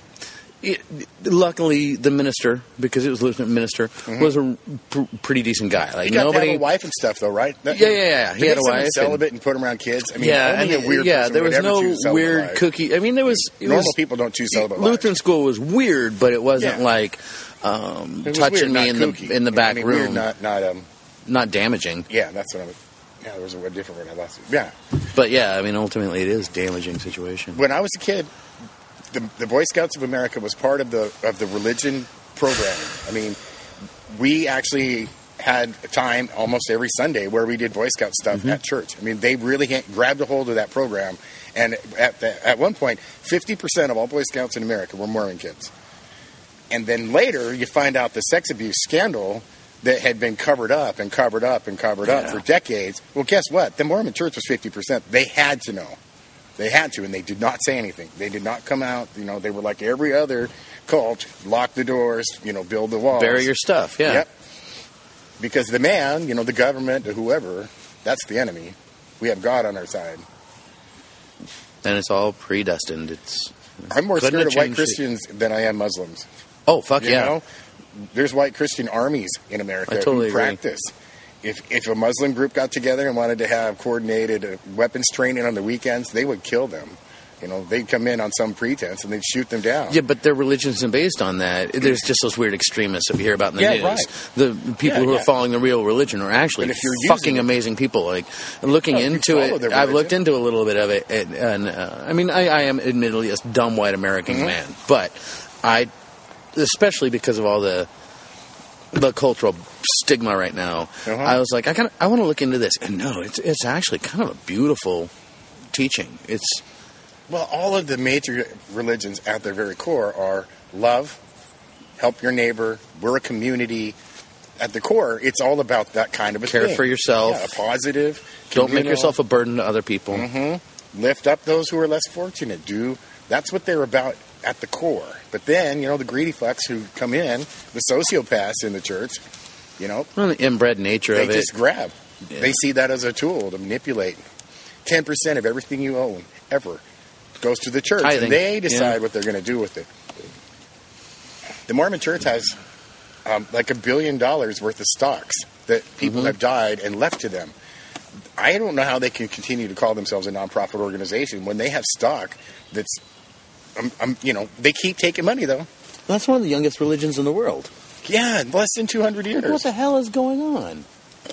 luckily, the minister, because it was Lutheran minister, was a pretty decent guy. Like you got to nobody. have a wife and stuff, though, right? Yeah. He had a wife. Celibate and put them around kids. I mean, Yeah, only and a weird person there would was ever no choose celibate weird life. cookie. I mean, there was Normal people don't choose celibate life. Lutheran school was weird, but it wasn't Yeah. like It was touching weird, me not kooky. in the back I mean, room. Weird, not damaging. yeah, that's what I was. Yeah, there was a different word I lost. Yeah. But yeah, I mean, ultimately, it is a damaging situation. When I was a kid, the Boy Scouts of America was part of the religion programming. I mean, we actually had a time almost every Sunday where we did Boy Scout stuff at church. I mean, they really grabbed a hold of that program. And at one point, 50% of all Boy Scouts in America were Mormon kids. And then later, you find out the sex abuse scandal that had been covered up for decades. Well, guess what? The Mormon church was 50%. They had to know. They had to, and they did not say anything. They did not come out. You know, they were like every other cult, lock the doors, build the walls. Bury your stuff, yeah. Yep. Because the man, the government, or whoever, that's the enemy. We have God on our side. And it's all predestined. I'm more Couldn't scared of have white changed Christians than I am Muslims. Oh, fuck You yeah. know? There's white Christian armies in America I totally who agree. practice. If a Muslim group got together and wanted to have coordinated weapons training on the weekends, they would kill them. They'd come in on some pretense and they'd shoot them down. Yeah, but their religion isn't based on that. There's just those weird extremists that we hear about in the Yeah, news. right. The people who Yeah. are following the real religion are actually But if you're fucking using it- amazing people. Like looking Oh, you into follow it, their I've religion. looked into a little bit of it, and I mean, I am admittedly a dumb white American Mm-hmm. man, but especially because of all the cultural stigma right now, I was like, I want to look into this, and no, it's actually kind of a beautiful teaching. Well, all of the major religions at their very core are love, help your neighbor, we're a community. At the core, it's all about that kind of a Care thing. for yourself. Yeah, a positive. Don't make communal, yourself a burden to other people. lift up those who are less fortunate. That's what they're about at the core. But then, the greedy fucks who come in, the sociopaths in the church, Well, the inbred nature they of it. just grab. Yeah. They see that as a tool to manipulate. 10% of everything you own, ever, goes to the church. Tithing. And they decide Yeah. what they're going to do with it. The Mormon church has like $1 billion worth of stocks that people have died and left to them. I don't know how they can continue to call themselves a nonprofit organization when they have stock that's, they keep taking money, though. That's one of the youngest religions in the world. Yeah, in less than 200 years. What the hell is going on?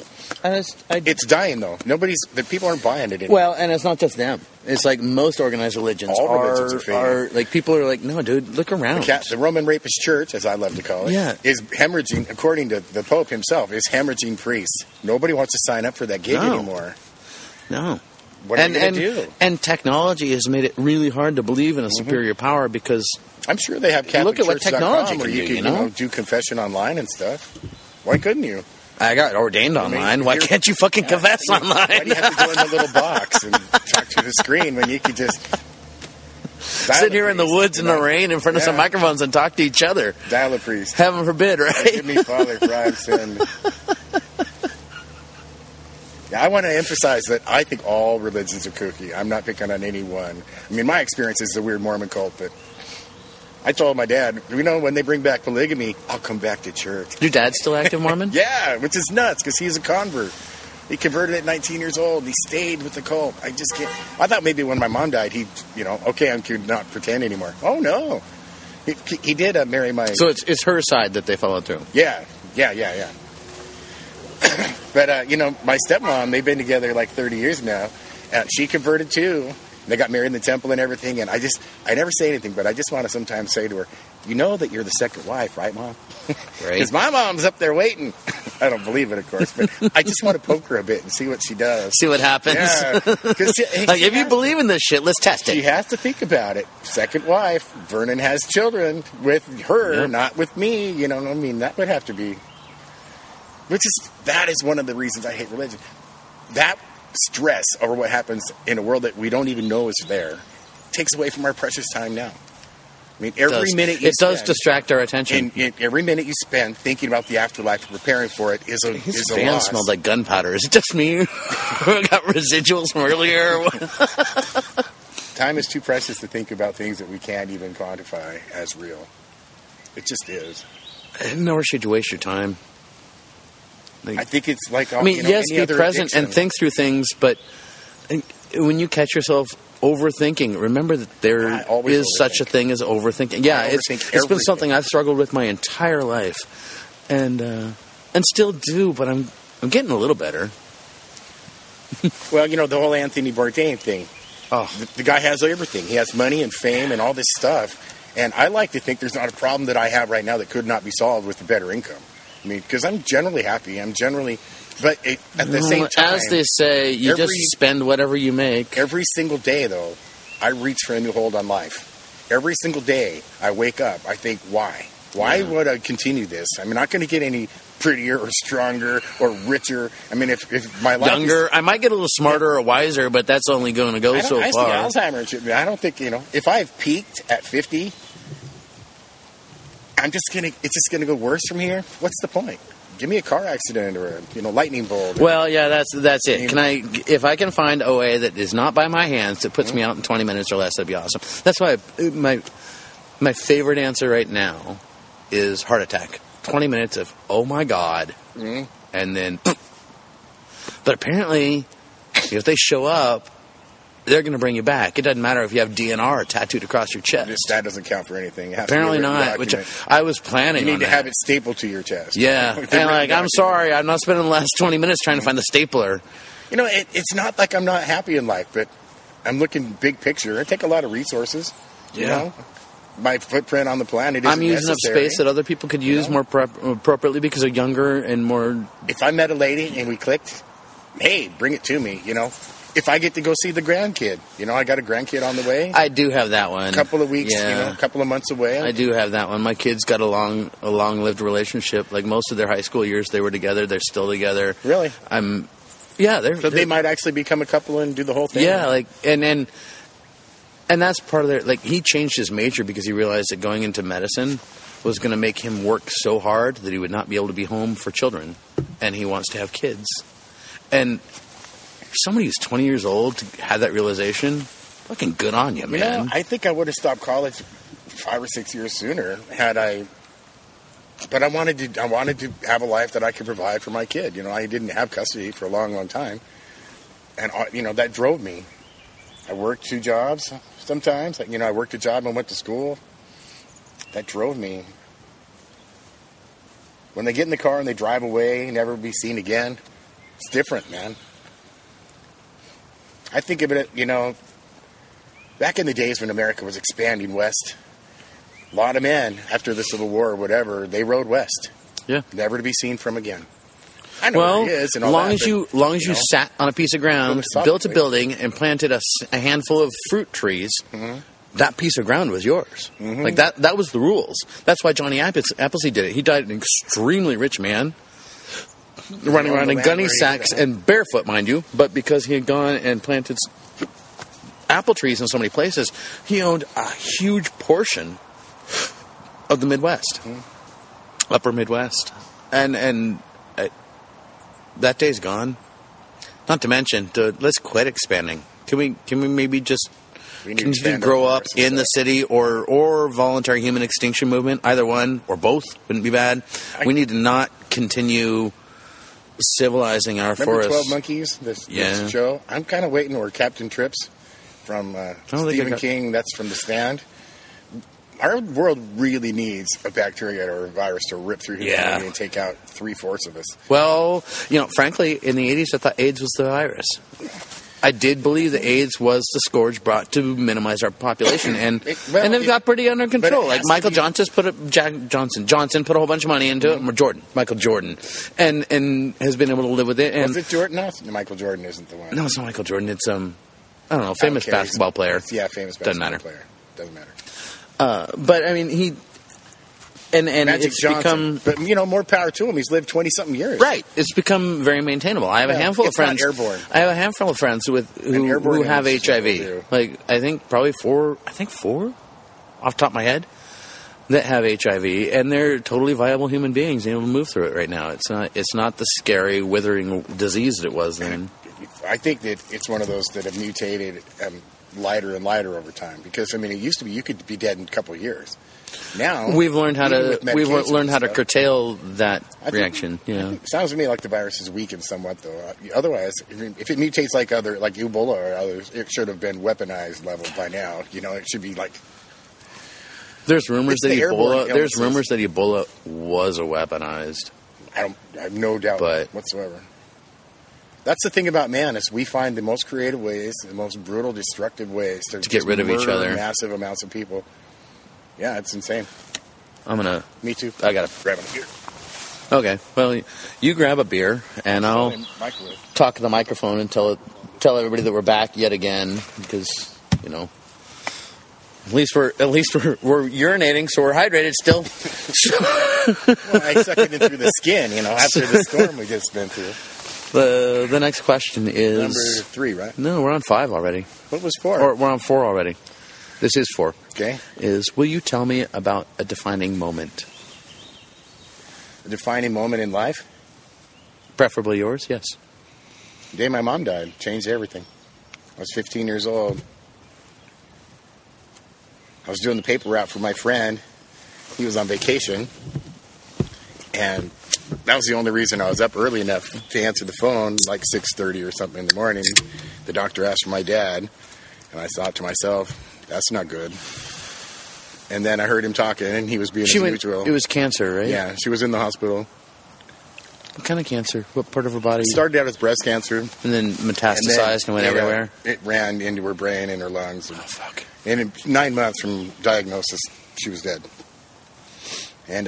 It's dying, though. The people aren't buying it anymore. Well, and it's not just them. It's like most organized religions All religions are fading. like people are like, no, dude, look around. The Roman Rapist Church, as I love to call it, Yeah. is hemorrhaging, according to the Pope himself, is hemorrhaging priests. Nobody wants to sign up for that gig No. anymore. No. What are you going to do? And technology has made it really hard to believe in a superior power because I'm sure they have Look at what CatholicChurch.com technology where can you do, could you know? do confession online and stuff. Why couldn't you? I got ordained online. Why can't you fucking confess online? Why do you have to go in the little box and talk to the screen when you could just Sit here in the woods in the rain in front of some Yeah. microphones and talk to each other? Dial a priest. Heaven forbid, right? Forgive me, Father, for I've sinned. Yeah, I want to emphasize that I think all religions are kooky. I'm not picking on any one. I mean, my experience is the weird Mormon cult, but I told my dad, when they bring back polygamy, I'll come back to church. Your dad's still active Mormon? Yeah, which is nuts because he's a convert. He converted at 19 years old. He stayed with the cult. I just can't. I thought maybe when my mom died, okay, I could not pretend anymore. Oh, no. He did marry my... So it's her side that they followed through. Yeah. But, my stepmom, they've been together like 30 years now. She converted too. They got married in the temple and everything. And I never say anything, but I just want to sometimes say to her, you know that you're the second wife, right, Mom? Right. Because my mom's up there waiting. I don't believe it, of course, but I just want to poke her a bit and see what she does. See what happens. Yeah. 'Cause Like, if you believe in this shit, let's test she it. has to think about it. Second wife, Vernon has children with her, Yep. not with me. That would have to be. That is one of the reasons I hate religion. That stress over what happens in a world that we don't even know is there takes away from our precious time now. I mean, every minute you does spend, distract our attention. every minute you spend thinking about the afterlife, preparing for it, is a Fan loss. smelled like gunpowder. Is it just me? I got residuals from earlier. Time is too precious to think about things that we can't even quantify as real. It just is. Nor should you waste your time. I think it's like yes, any be other present and addiction. think through things, but when you catch yourself overthinking, remember that there I always is such a overthink. thing as overthinking. Yeah, I it's overthink been everything. something I've struggled with my entire life, and still do, but I'm getting a little better. Well, the whole Anthony Bourdain thing. Oh, The guy has everything. He has money and fame and all this stuff. And I like to think there's not a problem that I have right now that could not be solved with a better income. I mean, because I'm generally happy. But at the same time, as they say, you just spend whatever you make. every single day, though, I reach for a new hold on life. Every single day I wake up, I think, why? Why would I continue this? I'm not going to get any prettier or stronger or richer. I mean, if my life Younger, is... I might get a little smarter or wiser, but that's only going to go I so see far. Alzheimer's. I don't think, if I've peaked at 50, it's just going to go worse from here. What's the point? Give me a car accident or a lightning bolt. Well, yeah, that's it. If I can find OA that is not by my hands that puts me out in 20 minutes or less, that'd be awesome. That's why my favorite answer right now is heart attack. 20 minutes of oh my god, and then. But apparently, if they show up, they're going to bring you back. It doesn't matter if you have DNR tattooed across your chest. That doesn't count for anything. Apparently not, which I was planning on. You need to have it stapled to your chest. Yeah. And I'm sorry, I'm not spending the last 20 minutes trying to find the stapler. It's not like I'm not happy in life, but I'm looking big picture. I take a lot of resources. Yeah. My footprint on the planet isn't I'm using up space that other people could use more appropriately because they're younger and more... If I met a lady and we clicked, hey, bring it to me, If I get to go see the grandkid, I got a grandkid on the way. I do have that one. A couple of weeks, a couple of months away. I do have that one. My kids got a long-lived relationship. Like most of their high school years, they were together. They're still together. Really? So they might actually become a couple and do the whole thing. Yeah, and that's part of their. He changed his major because he realized that going into medicine was going to make him work so hard that he would not be able to be home for children, and he wants to have kids. And somebody who's 20 years old to have that realization, fucking good on you, man. I think I would have stopped college 5 or 6 years sooner had I. But I wanted to have a life that I could provide for my kid. I didn't have custody for a long, long time, and that drove me. I worked 2 jobs sometimes. I worked a job and went to school. That drove me. When they get in the car and they drive away, never be seen again, it's different, man. I think of it, back in the days when America was expanding west, a lot of men, after the Civil War or whatever, they rode west. Yeah. Never to be seen from again. I know where he is and all that. Long as you sat on a piece of ground, built a building, and planted a handful of fruit trees, that piece of ground was yours. Like that was the rules. That's why Johnny Appleseed did it. He died an extremely rich man, running around in gunny sacks and barefoot, mind you, but because he had gone and planted apple trees in so many places, he owned a huge portion of the Midwest, upper Midwest, and that day's gone. Not to mention, let's quit expanding. Can we maybe just continue to grow up in the city or voluntary human extinction movement? Either one or both wouldn't be bad. We need to not continue civilizing our forests. 12 Monkeys? This show. I'm kind of waiting for Captain Trips from Stephen King. That's from The Stand. Our world really needs a bacteria or a virus to rip through humanity and take out 3/4 of us. Well, frankly, in the 80s, I thought AIDS was the virus. I did believe that AIDS was the scourge brought to minimize our population, and they've got pretty under control. Like Michael Johnson put a whole bunch of money into it. Michael Jordan, and has been able to live with it. And was it Jordan? No, Michael Jordan isn't the one. No, it's not Michael Jordan. It's I don't know, famous basketball player. Yeah, famous basketball player. Doesn't matter. But I mean, he and Magic it's Johnson. become, but more power to him. He's lived 20-something years. Right. It's become very maintainable. I have a handful of friends. Not airborne. I have a handful of friends who have HIV. Like I think probably four off the top of my head that have HIV, and they're totally viable human beings able to move through it right now. It's not the scary withering disease that it was then. I think that it's one of those that have mutated lighter and lighter over time. Because it used to be you could be dead in a couple of years. Now we've learned how to curtail that reaction. Yeah, it sounds to me like the virus is weakened somewhat, though. Otherwise, if it mutates like Ebola or others, it should have been weaponized level by now. It should be like. There's rumors that Ebola was weaponized. I have no doubt whatsoever. That's the thing about man is we find the most creative ways, the most brutal, destructive ways to get rid of each other. Massive amounts of people. Yeah, it's insane. Me too. I gotta grab a beer. Okay, well, you grab a beer, and I'll talk to the microphone and tell everybody that we're back yet again because at least we're urinating, so we're hydrated still. Well, I suck it in through the skin, after the storm we just been through. The next question is number 3, right? No, we're on 5 already. What was 4? Or we're on 4 already. This is 4. Okay. Will you tell me about a defining moment? a defining moment in life? Preferably yours, yes. The day my mom died changed everything. I was 15 years old. I was doing the paper route for my friend. He was on vacation. And that was the only reason I was up early enough to answer the phone, like 6:30 or something in the morning. The doctor asked for my dad. And I thought to myself, that's not good. And then I heard him talking, and he was being as usual. It was cancer, right? Yeah, she was in the hospital. What kind of cancer? What part of her body? It started out as breast cancer. And then metastasized and went everywhere? It ran into her brain and her lungs. Oh, fuck. And in 9 months from diagnosis, she was dead. And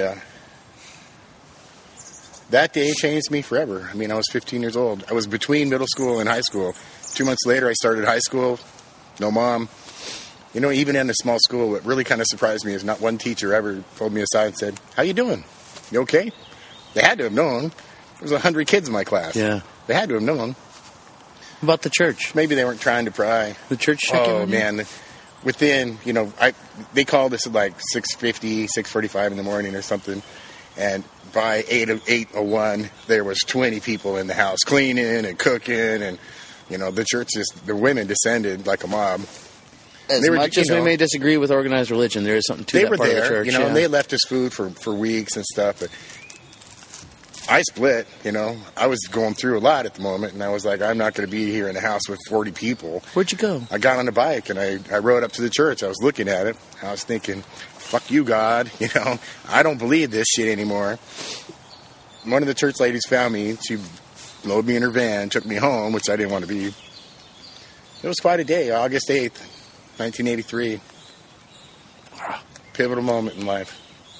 that day changed me forever. I mean, I was 15 years old. I was between middle school and high school. 2 months later, I started high school. No mom. You know, even in a small school, what really kind of surprised me is not one teacher ever pulled me aside and said, "How you doing? You okay?" They had to have known. There was 100 kids in my class. Yeah. They had to have known. About the church? Maybe they weren't trying to pry. The church checking Oh, on you? man. Within, you know, they called us at like 6:50, 6:45 in the morning or something. And by 8:01, there was 20 people in the house cleaning and cooking. And, you know, the church the women descended like a mob. As much as we may disagree with organized religion, there is something to that part of the church. You know, and they left us food for weeks and stuff. But I split, you know. I was going through a lot at the moment, and I was like, I'm not going to be here in a house with 40 people. Where'd you go? I got on a bike, and I rode up to the church. I was looking at it. I was thinking, fuck you, God. You know, I don't believe this shit anymore. One of the church ladies found me. She loaded me in her van, took me home, which I didn't want to be. It was quite a day, August 8th. 1983. Pivotal moment in life.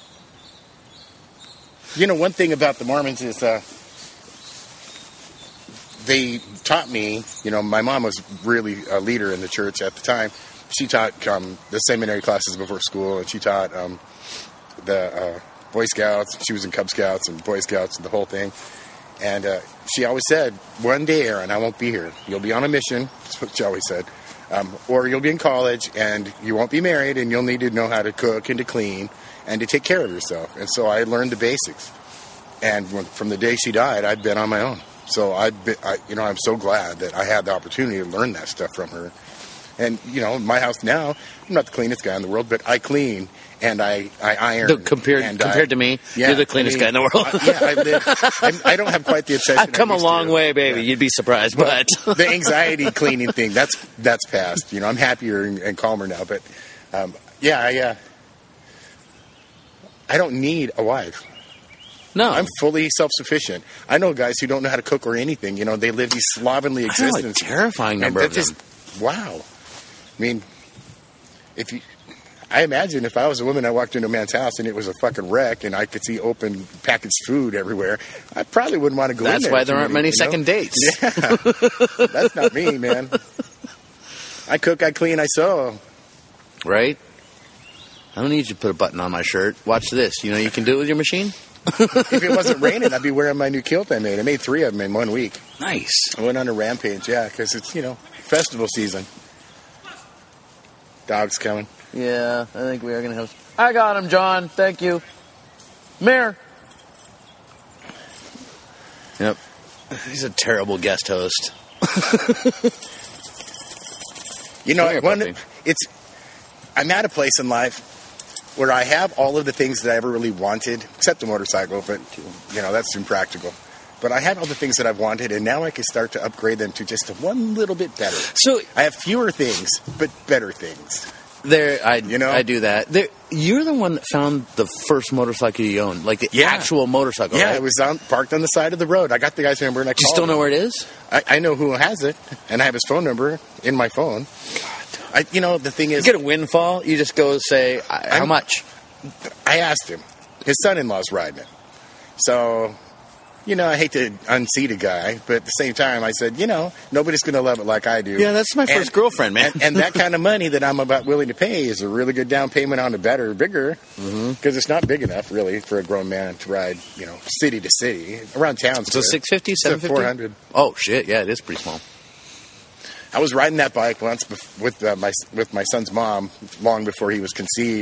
You know, one thing about the Mormons is they taught me, you know, my mom was really a leader in the church at the time. She taught the seminary classes before school, and she taught the Boy Scouts. She was in Cub Scouts and Boy Scouts and the whole thing. And she always said, one day, Aaron, I won't be here. You'll be on a mission. That's what she always said. Or you'll be in college and you won't be married and you'll need to know how to cook and to clean and to take care of yourself. And so I learned the basics. And from the day she died, I'd been on my own. So I'm so glad that I had the opportunity to learn that stuff from her. And, you know, in my house now, I'm not the cleanest guy in the world, but I clean and I iron. Compared to me, you're the cleanest guy in the world. I don't have quite the obsession. I've come a long way, baby. Yeah. You'd be surprised, but the anxiety cleaning thing, that's past. You know, I'm happier and calmer now. But I don't need a wife. No, I'm fully self-sufficient. I know guys who don't know how to cook or anything. You know, they live these slovenly existences. A terrifying number of them. Wow. I mean, I imagine if I was a woman, I walked into a man's house and it was a fucking wreck and I could see open packaged food everywhere, I probably wouldn't want to go in there. That's why there aren't many second dates. Yeah. That's not me, man. I cook, I clean, I sew. Right? I don't need you to put a button on my shirt. Watch this. You know you can do it with your machine? If it wasn't raining, I'd be wearing my new kilt I made. I made 3 of them in 1 week. Nice. I went on a rampage, because it's, you know, festival season. Dog's coming. Yeah, I think we are going to have... I got him, John. Thank you. Mayor. Yep. He's a terrible guest host. You know, I'm at a place in life where I have all of the things that I ever really wanted, except a motorcycle, but, you know, that's impractical. But I have all the things that I've wanted, and now I can start to upgrade them to just one little bit better. So I have fewer things, but better things. I do that. You're the one that found the first motorcycle you owned, like the actual motorcycle, Yeah, right? it was parked on the side of the road. I got the guy's number, and I called him. Do you still know where it is? I know who has it, and I have his phone number in my phone. God. The thing is... You get a windfall, you just go say, how much? I asked him. His son-in-law's riding it. So... You know, I hate to unseat a guy, but at the same time, I said, you know, nobody's going to love it like I do. Yeah, that's my first girlfriend, man. And that kind of money that I'm about willing to pay is a really good down payment on a bigger, because it's not big enough, really, for a grown man to ride, you know, city to city. Around town. So $650, $750? $400. Oh, shit, yeah, it is pretty small. I was riding that bike once with my son's mom long before he was conceived,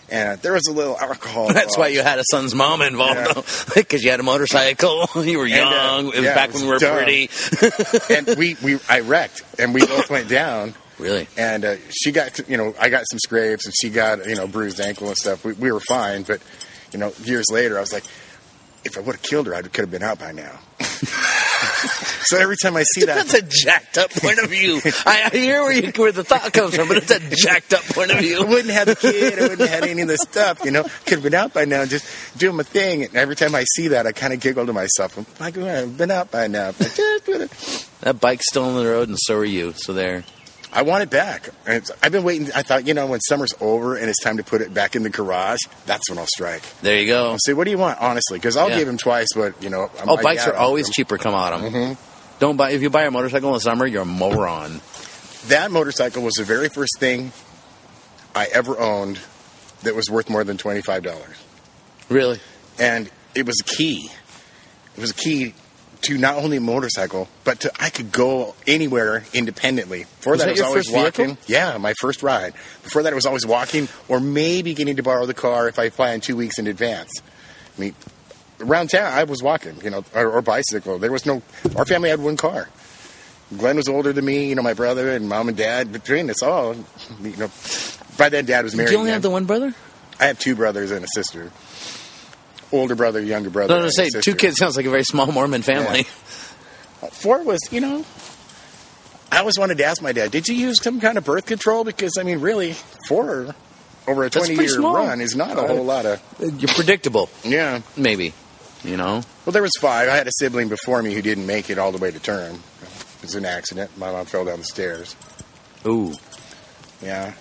And there was a little alcohol. That's why you had a son's mom involved, though, because you had a motorcycle. You were young. It was back when we were dumb. pretty. And I wrecked, and we both went down. Really? And she got, I got some scrapes, and she got, bruised ankle and stuff. We were fine, but, years later, I was like, if I would have killed her, I could have been out by now. So every time I see that, that's a jacked up point of view. I hear where the thought comes from, but it's a jacked up point of view. I wouldn't have the kid. I wouldn't have had any of this stuff. Could have been out by now, just doing my thing. And every time I see that, I kind of giggle to myself. I'm like, I've been out by now. That bike's still on the road, and so are you. So there. I want it back. I've been waiting. I thought, when summer's over and it's time to put it back in the garage, that's when I'll strike. There you go. I'll say, what do you want, honestly? Because I'll give him twice what, bikes are always cheaper come autumn. Mm-hmm. Don't buy, if you buy a motorcycle in the summer, you're a moron. That motorcycle was the very first thing I ever owned that was worth more than $25. Really? And it was a key. It was a key to not only a motorcycle, but I could go anywhere independently. Before that, I was always walking. Vehicle? Yeah, my first ride. Before that, I was always walking, or maybe getting to borrow the car if I planned 2 weeks in advance. I mean, around town, I was walking, or bicycle. There was our family had one car. Glenn was older than me, my brother and mom and dad. Between us all, by then, Dad was married. Do you only have the one brother? I have 2 brothers and a sister. Older brother, younger brother. No, I was going to say, 2 kids sounds like a very small Mormon family. Yeah. 4 was, I always wanted to ask my dad, did you use some kind of birth control? Because, really, 4 over a 20-year run is not a whole lot of... You're predictable. Yeah. Maybe, Well, there was 5. I had a sibling before me who didn't make it all the way to term. It was an accident. My mom fell down the stairs. Ooh. Yeah.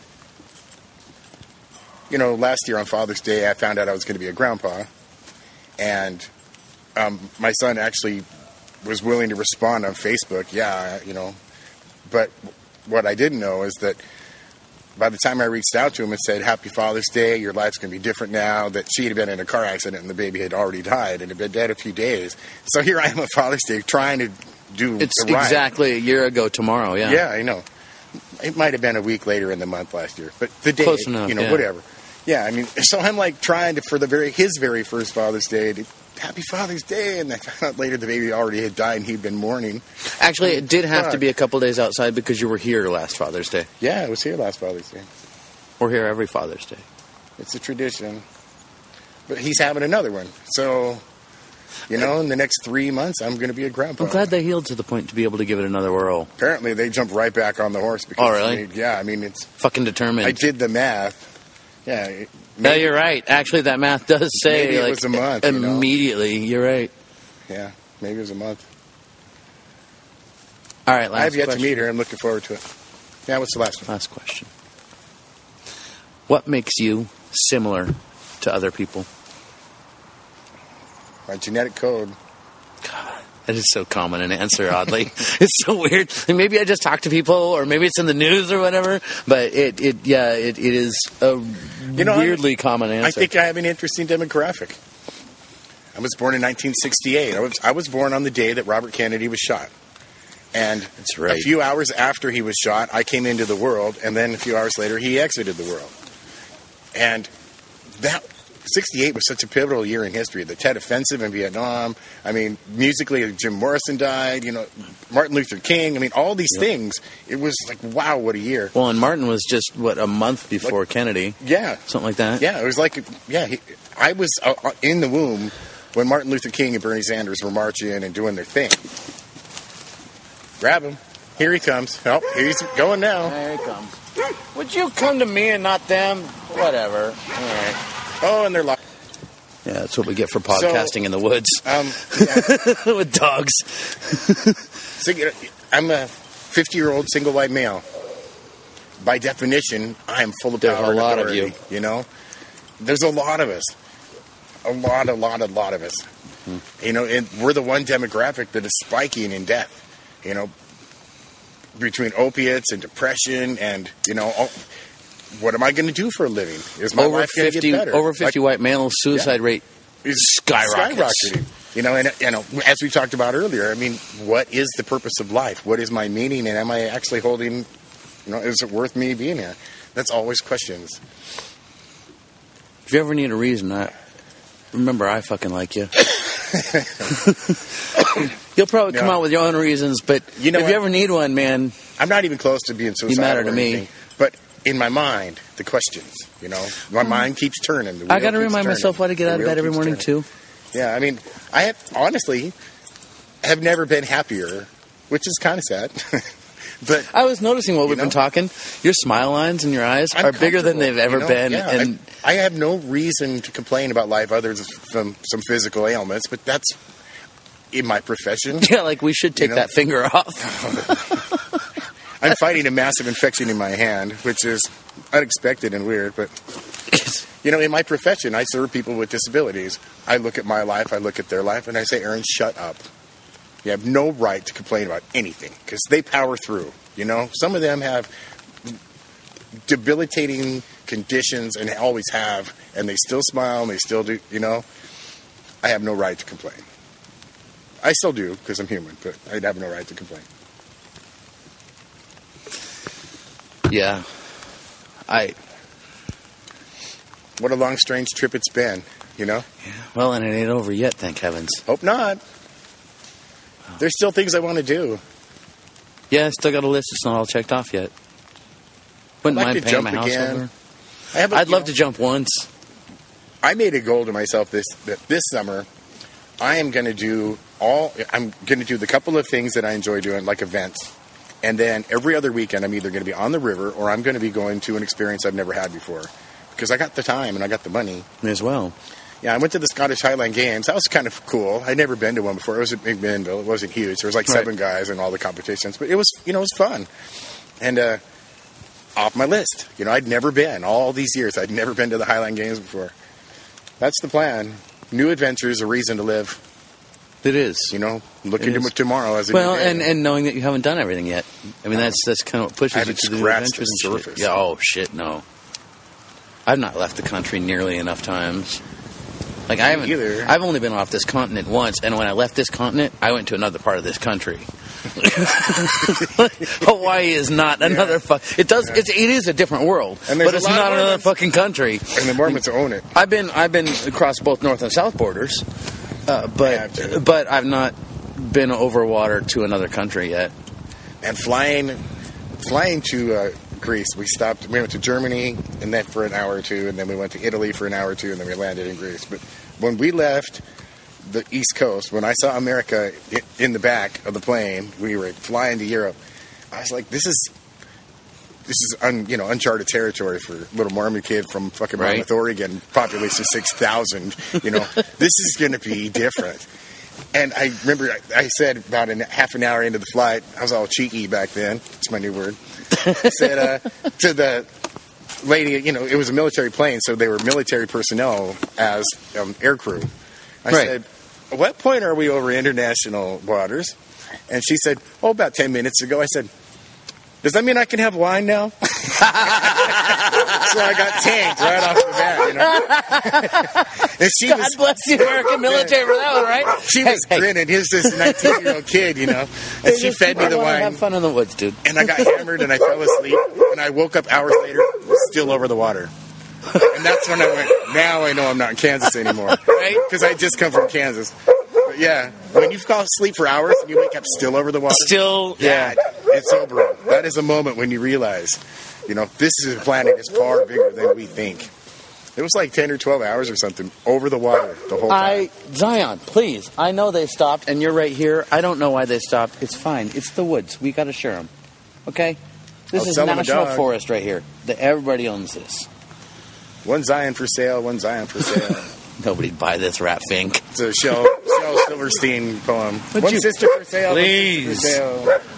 Last year on Father's Day, I found out I was going to be a grandpa. And my son actually was willing to respond on Facebook. Yeah, But what I didn't know is that by the time I reached out to him and said, Happy Father's Day, your life's going to be different now, that she had been in a car accident and the baby had already died and had been dead a few days. So here I am on Father's Day trying to do It's the right. exactly a year ago tomorrow, yeah. Yeah, I know. It might have been a week later in the month last year. But the day, close enough, yeah. Whatever. Yeah, so I'm like trying to, for his very first Father's Day, Happy Father's Day, and I found out later the baby already had died and he'd been mourning. Actually, it did have to be a couple days outside because you were here last Father's Day. Yeah, I was here last Father's Day. We're here every Father's Day. It's a tradition. But he's having another one. So, in the next 3 months, I'm going to be a grandpa. I'm glad they healed to the point to be able to give it another whirl. Apparently, they jumped right back on the horse. Because really? It's... Fucking determined. I did the math. Yeah. No, you're right. Actually, that math does say maybe it was a month. Immediately. You're right. Yeah, maybe it was a month. All right, last I have yet question. to meet her. I'm looking forward to it. Yeah, what's the last one? Last question. What makes you similar to other people? My genetic code. God, that is so common an answer, oddly. It's so weird. And maybe I just talk to people, or maybe it's in the news or whatever, but it is a weirdly common answer. I think I have an interesting demographic. I was born in 1968. I was born on the day that Robert Kennedy was shot. And that's right. A few hours after he was shot, I came into the world, and then a few hours later, he exited the world. And that 68 was such a pivotal year in history. The Tet Offensive in Vietnam. I mean, musically, Jim Morrison died. Martin Luther King. All these things. It was like, wow, what a year. Well, and Martin was just, a month before Kennedy? Yeah. Something like that? Yeah, it was like, I was in the womb when Martin Luther King and Bernie Sanders were marching and doing their thing. Grab him. Here he comes. Oh, he's going now. There he comes. Would you come to me and not them? Whatever. All right. Oh, and they're locked. Yeah, that's what we get for podcasting in the woods. Yeah. With dogs. So, I'm a 50-year-old single white male. By definition, I am full of power. There's a lot of you. There's a lot of us. A lot of us. And we're the one demographic that is spiking in death. Between opiates and depression and, what am I going to do for a living? Is my life going to get better? Over 50 white male suicide rate is skyrocketing. And as we talked about earlier, what is the purpose of life? What is my meaning? And am I actually holding, is it worth me being here? That's always questions. If you ever need a reason, remember I fucking like you. You'll probably come out with your own reasons, but You know if what? you ever need one, man, I'm not even close to being suicidal. You matter to or me. anything, but in my mind, the questions, my mind keeps turning. The I wheel got to keeps remind turning. myself why to get The out of wheel bed every keeps morning, turning. too. Yeah, I mean, I have never been happier, which is kind of sad. But I was noticing while we've know? been talking, your smile lines and your eyes I'm are bigger than they've ever comfortable, been. Yeah, And I have no reason to complain about life other than from some physical ailments, but that's in my profession. yeah, like we should take that finger off. I'm fighting a massive infection in my hand, which is unexpected and weird, but in my profession, I serve people with disabilities. I look at my life, I look at their life, and I say, Aaron, shut up. You have no right to complain about anything because they power through. Some of them have debilitating conditions and always have, and they still smile and they still do. I have no right to complain. I still do because I'm human, but I'd have no right to complain. Yeah. What a long, strange trip it's been. Well, and it ain't over yet, thank heavens. Hope not. There's still things I want to do. Yeah, I still got a list. It's not all checked off yet. Wouldn't I'd like mind to paying jump my house again. over. I'd love to jump once. I made a goal to myself that this summer I'm going to do the couple of things that I enjoy doing, like events. And then every other weekend I'm either going to be on the river or I'm going to be going to an experience I've never had before. Because I got the time and I got the money. As well. Yeah, I went to the Scottish Highland Games. That was kind of cool. I'd never been to one before. It was at McMinnville. It wasn't huge. There was like 7 guys in all the competitions. But it was, it was fun. And off my list. I'd never been. All these years, I'd never been to the Highland Games before. That's the plan. New adventures, a reason to live. It is. Looking to tomorrow as a well, new day. and knowing that you haven't done everything yet. I mean, that's kind of what pushes I you haven't to do scratched adventures the and shit. surface. Yeah. Oh shit, no. I've not left the country nearly enough times. Like I haven't either. I've only been off this continent once, and when I left this continent, I went to another part of this country. Hawaii is not another It does. It is a different world, And there's but it's a lot not of another Mormons. fucking country. And the Mormons own it. I've been across both north and south borders, but I've not been over water to another country yet. And flying to Greece, we went to Germany and then for an hour or two, and then we went to Italy for an hour or two, and then we landed in Greece. But when we left the East Coast, when I saw America in the back of the plane, we were flying to Europe. I was like, this is uncharted territory for a little Mormon kid from fucking Monmouth, Oregon, population 6,000. This is going to be different. And I remember I said about half an hour into the flight, I was all cheeky back then. It's my new word. I said to the lady, it was a military plane, so they were military personnel as air crew. I said, at what point are we over international waters? And she said, about 10 minutes ago. I said, does that mean I can have wine now? So I got tanked right off the bat, And she God bless the American military for that one, right? She was grinning. Here's this 19-year-old kid, And she fed me the wine. Have fun in the woods, dude. And I got hammered and I fell asleep. And I woke up hours later, still over the water. And that's when I went, now I know I'm not in Kansas anymore. Right? Because I just come from Kansas. But yeah, when you fall asleep for hours and you wake up still over the water. Still, yeah. It's over. That is a moment when you realize, this is a planet that's far bigger than we think. It was like 10 or 12 hours or something over the water the whole time. Zion, please. I know they stopped, and you're right here. I don't know why they stopped. It's fine. It's the woods. We got to share them. Okay? This is national forest right here. Everybody owns this. One Zion for sale, one Zion for sale. Nobody'd buy this, Rat Fink. It's a Shel Silverstein poem. One sister for sale, please. One sister for sale.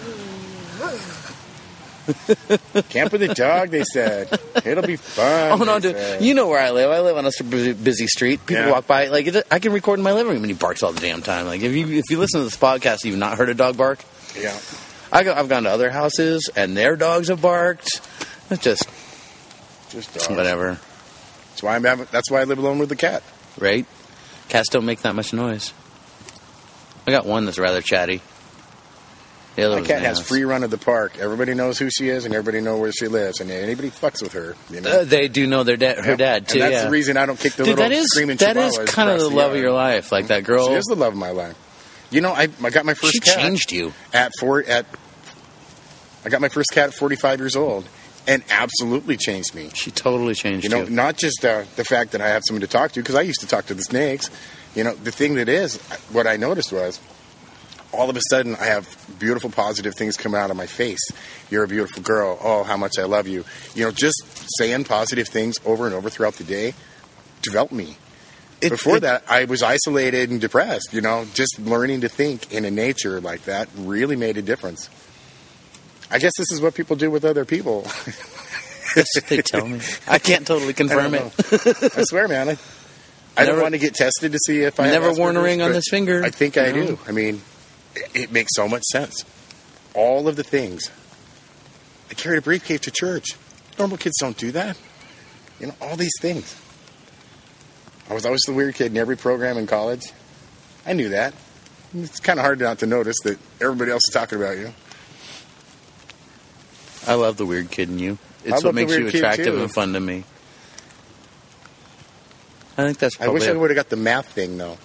Camp with a dog, they said. It'll be fun. Oh, no, dude. You know where I live. I live on a super busy street. People walk by. I can record in my living room, and he barks all the damn time. Like, if you listen to this podcast, you've not heard a dog bark. Yeah. I've gone to other houses, and their dogs have barked. It's just dogs. Whatever. That's why I live alone with the cat. Right? Cats don't make that much noise. I got one that's rather chatty. Taylor My was cat an has ass. free run of the park. Everybody knows who she is, and everybody knows where she lives, and anybody fucks with her. You know? They do know her dad too. And that's yeah. the reason I don't kick the Dude, little that is screaming that is chihuahuas kind of across the love of yard. your life, like that girl. She is the love of my life. You know, I got my first She cat. changed you. I got my first cat at 45 years old, and absolutely changed me. She totally changed You know, you. not just the fact that I have someone to talk to, because I used to talk to the snakes. You know, the thing that is, what I noticed was, all of a sudden, I have beautiful, positive things coming out of my face. You're a beautiful girl. Oh, how much I love you. You know, just saying positive things over and over throughout the day developed me. Before that, I was isolated and depressed. You know, just learning to think in a nature like that really made a difference. I guess this is what people do with other people. That's what they tell me. I can't totally confirm I it. don't know. I swear, man. I don't want to get tested to see if I never have worn a Asperger's, ring on but this finger. I think I You know? do. I mean, it makes so much sense. All of the things. I carried a briefcase to church. Normal kids don't do that. You know, all these things. I was always the weird kid in every program in college. I knew that. It's kind of hard not to notice that everybody else is talking about you. I love the weird kid in you. I It's love the what makes you weird kid, attractive too. and fun to me. I think that's I probably. wish I would have got the math thing, though.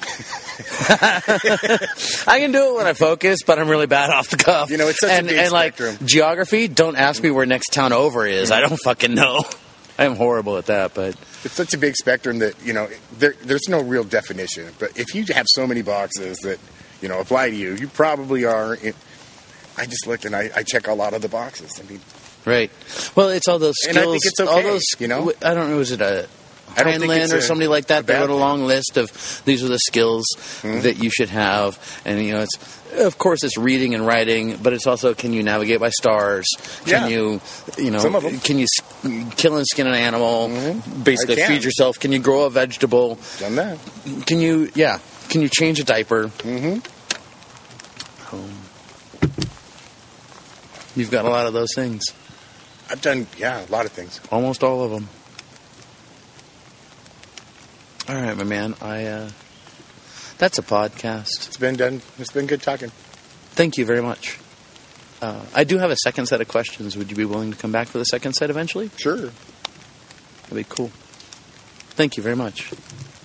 I can do it when I focus, but I'm really bad off the cuff. You know, it's such a big and like spectrum. geography. Don't ask me where next town over is. I don't fucking know. I am horrible at that, but It's such a big spectrum that, you know, there's no real definition. But if you have so many boxes that, you know, apply to you, you probably are. I just look and I check a lot of the boxes. I mean, right. Well, it's all those skills. And I think it's okay, all those, you know? I don't know. Is it a I don't think Heinlein it's or somebody like a that? They bad wrote a thing. long list of these are the skills that you should have, and you know, it's of course it's reading and writing, but it's also can you navigate by stars? Can Yeah. you know, Some of 'em. can you kill and skin an animal? Basically, I can. feed yourself. Can you grow a vegetable? done that. Can you Can you change a diaper? You've got a lot of those things. I've done, a lot of things. Almost all of them. All right, my man. That's a podcast. It's been done. It's been good talking. Thank you very much. I do have a second set of questions. Would you be willing to come back for the second set eventually? Sure. That'd be cool. Thank you very much.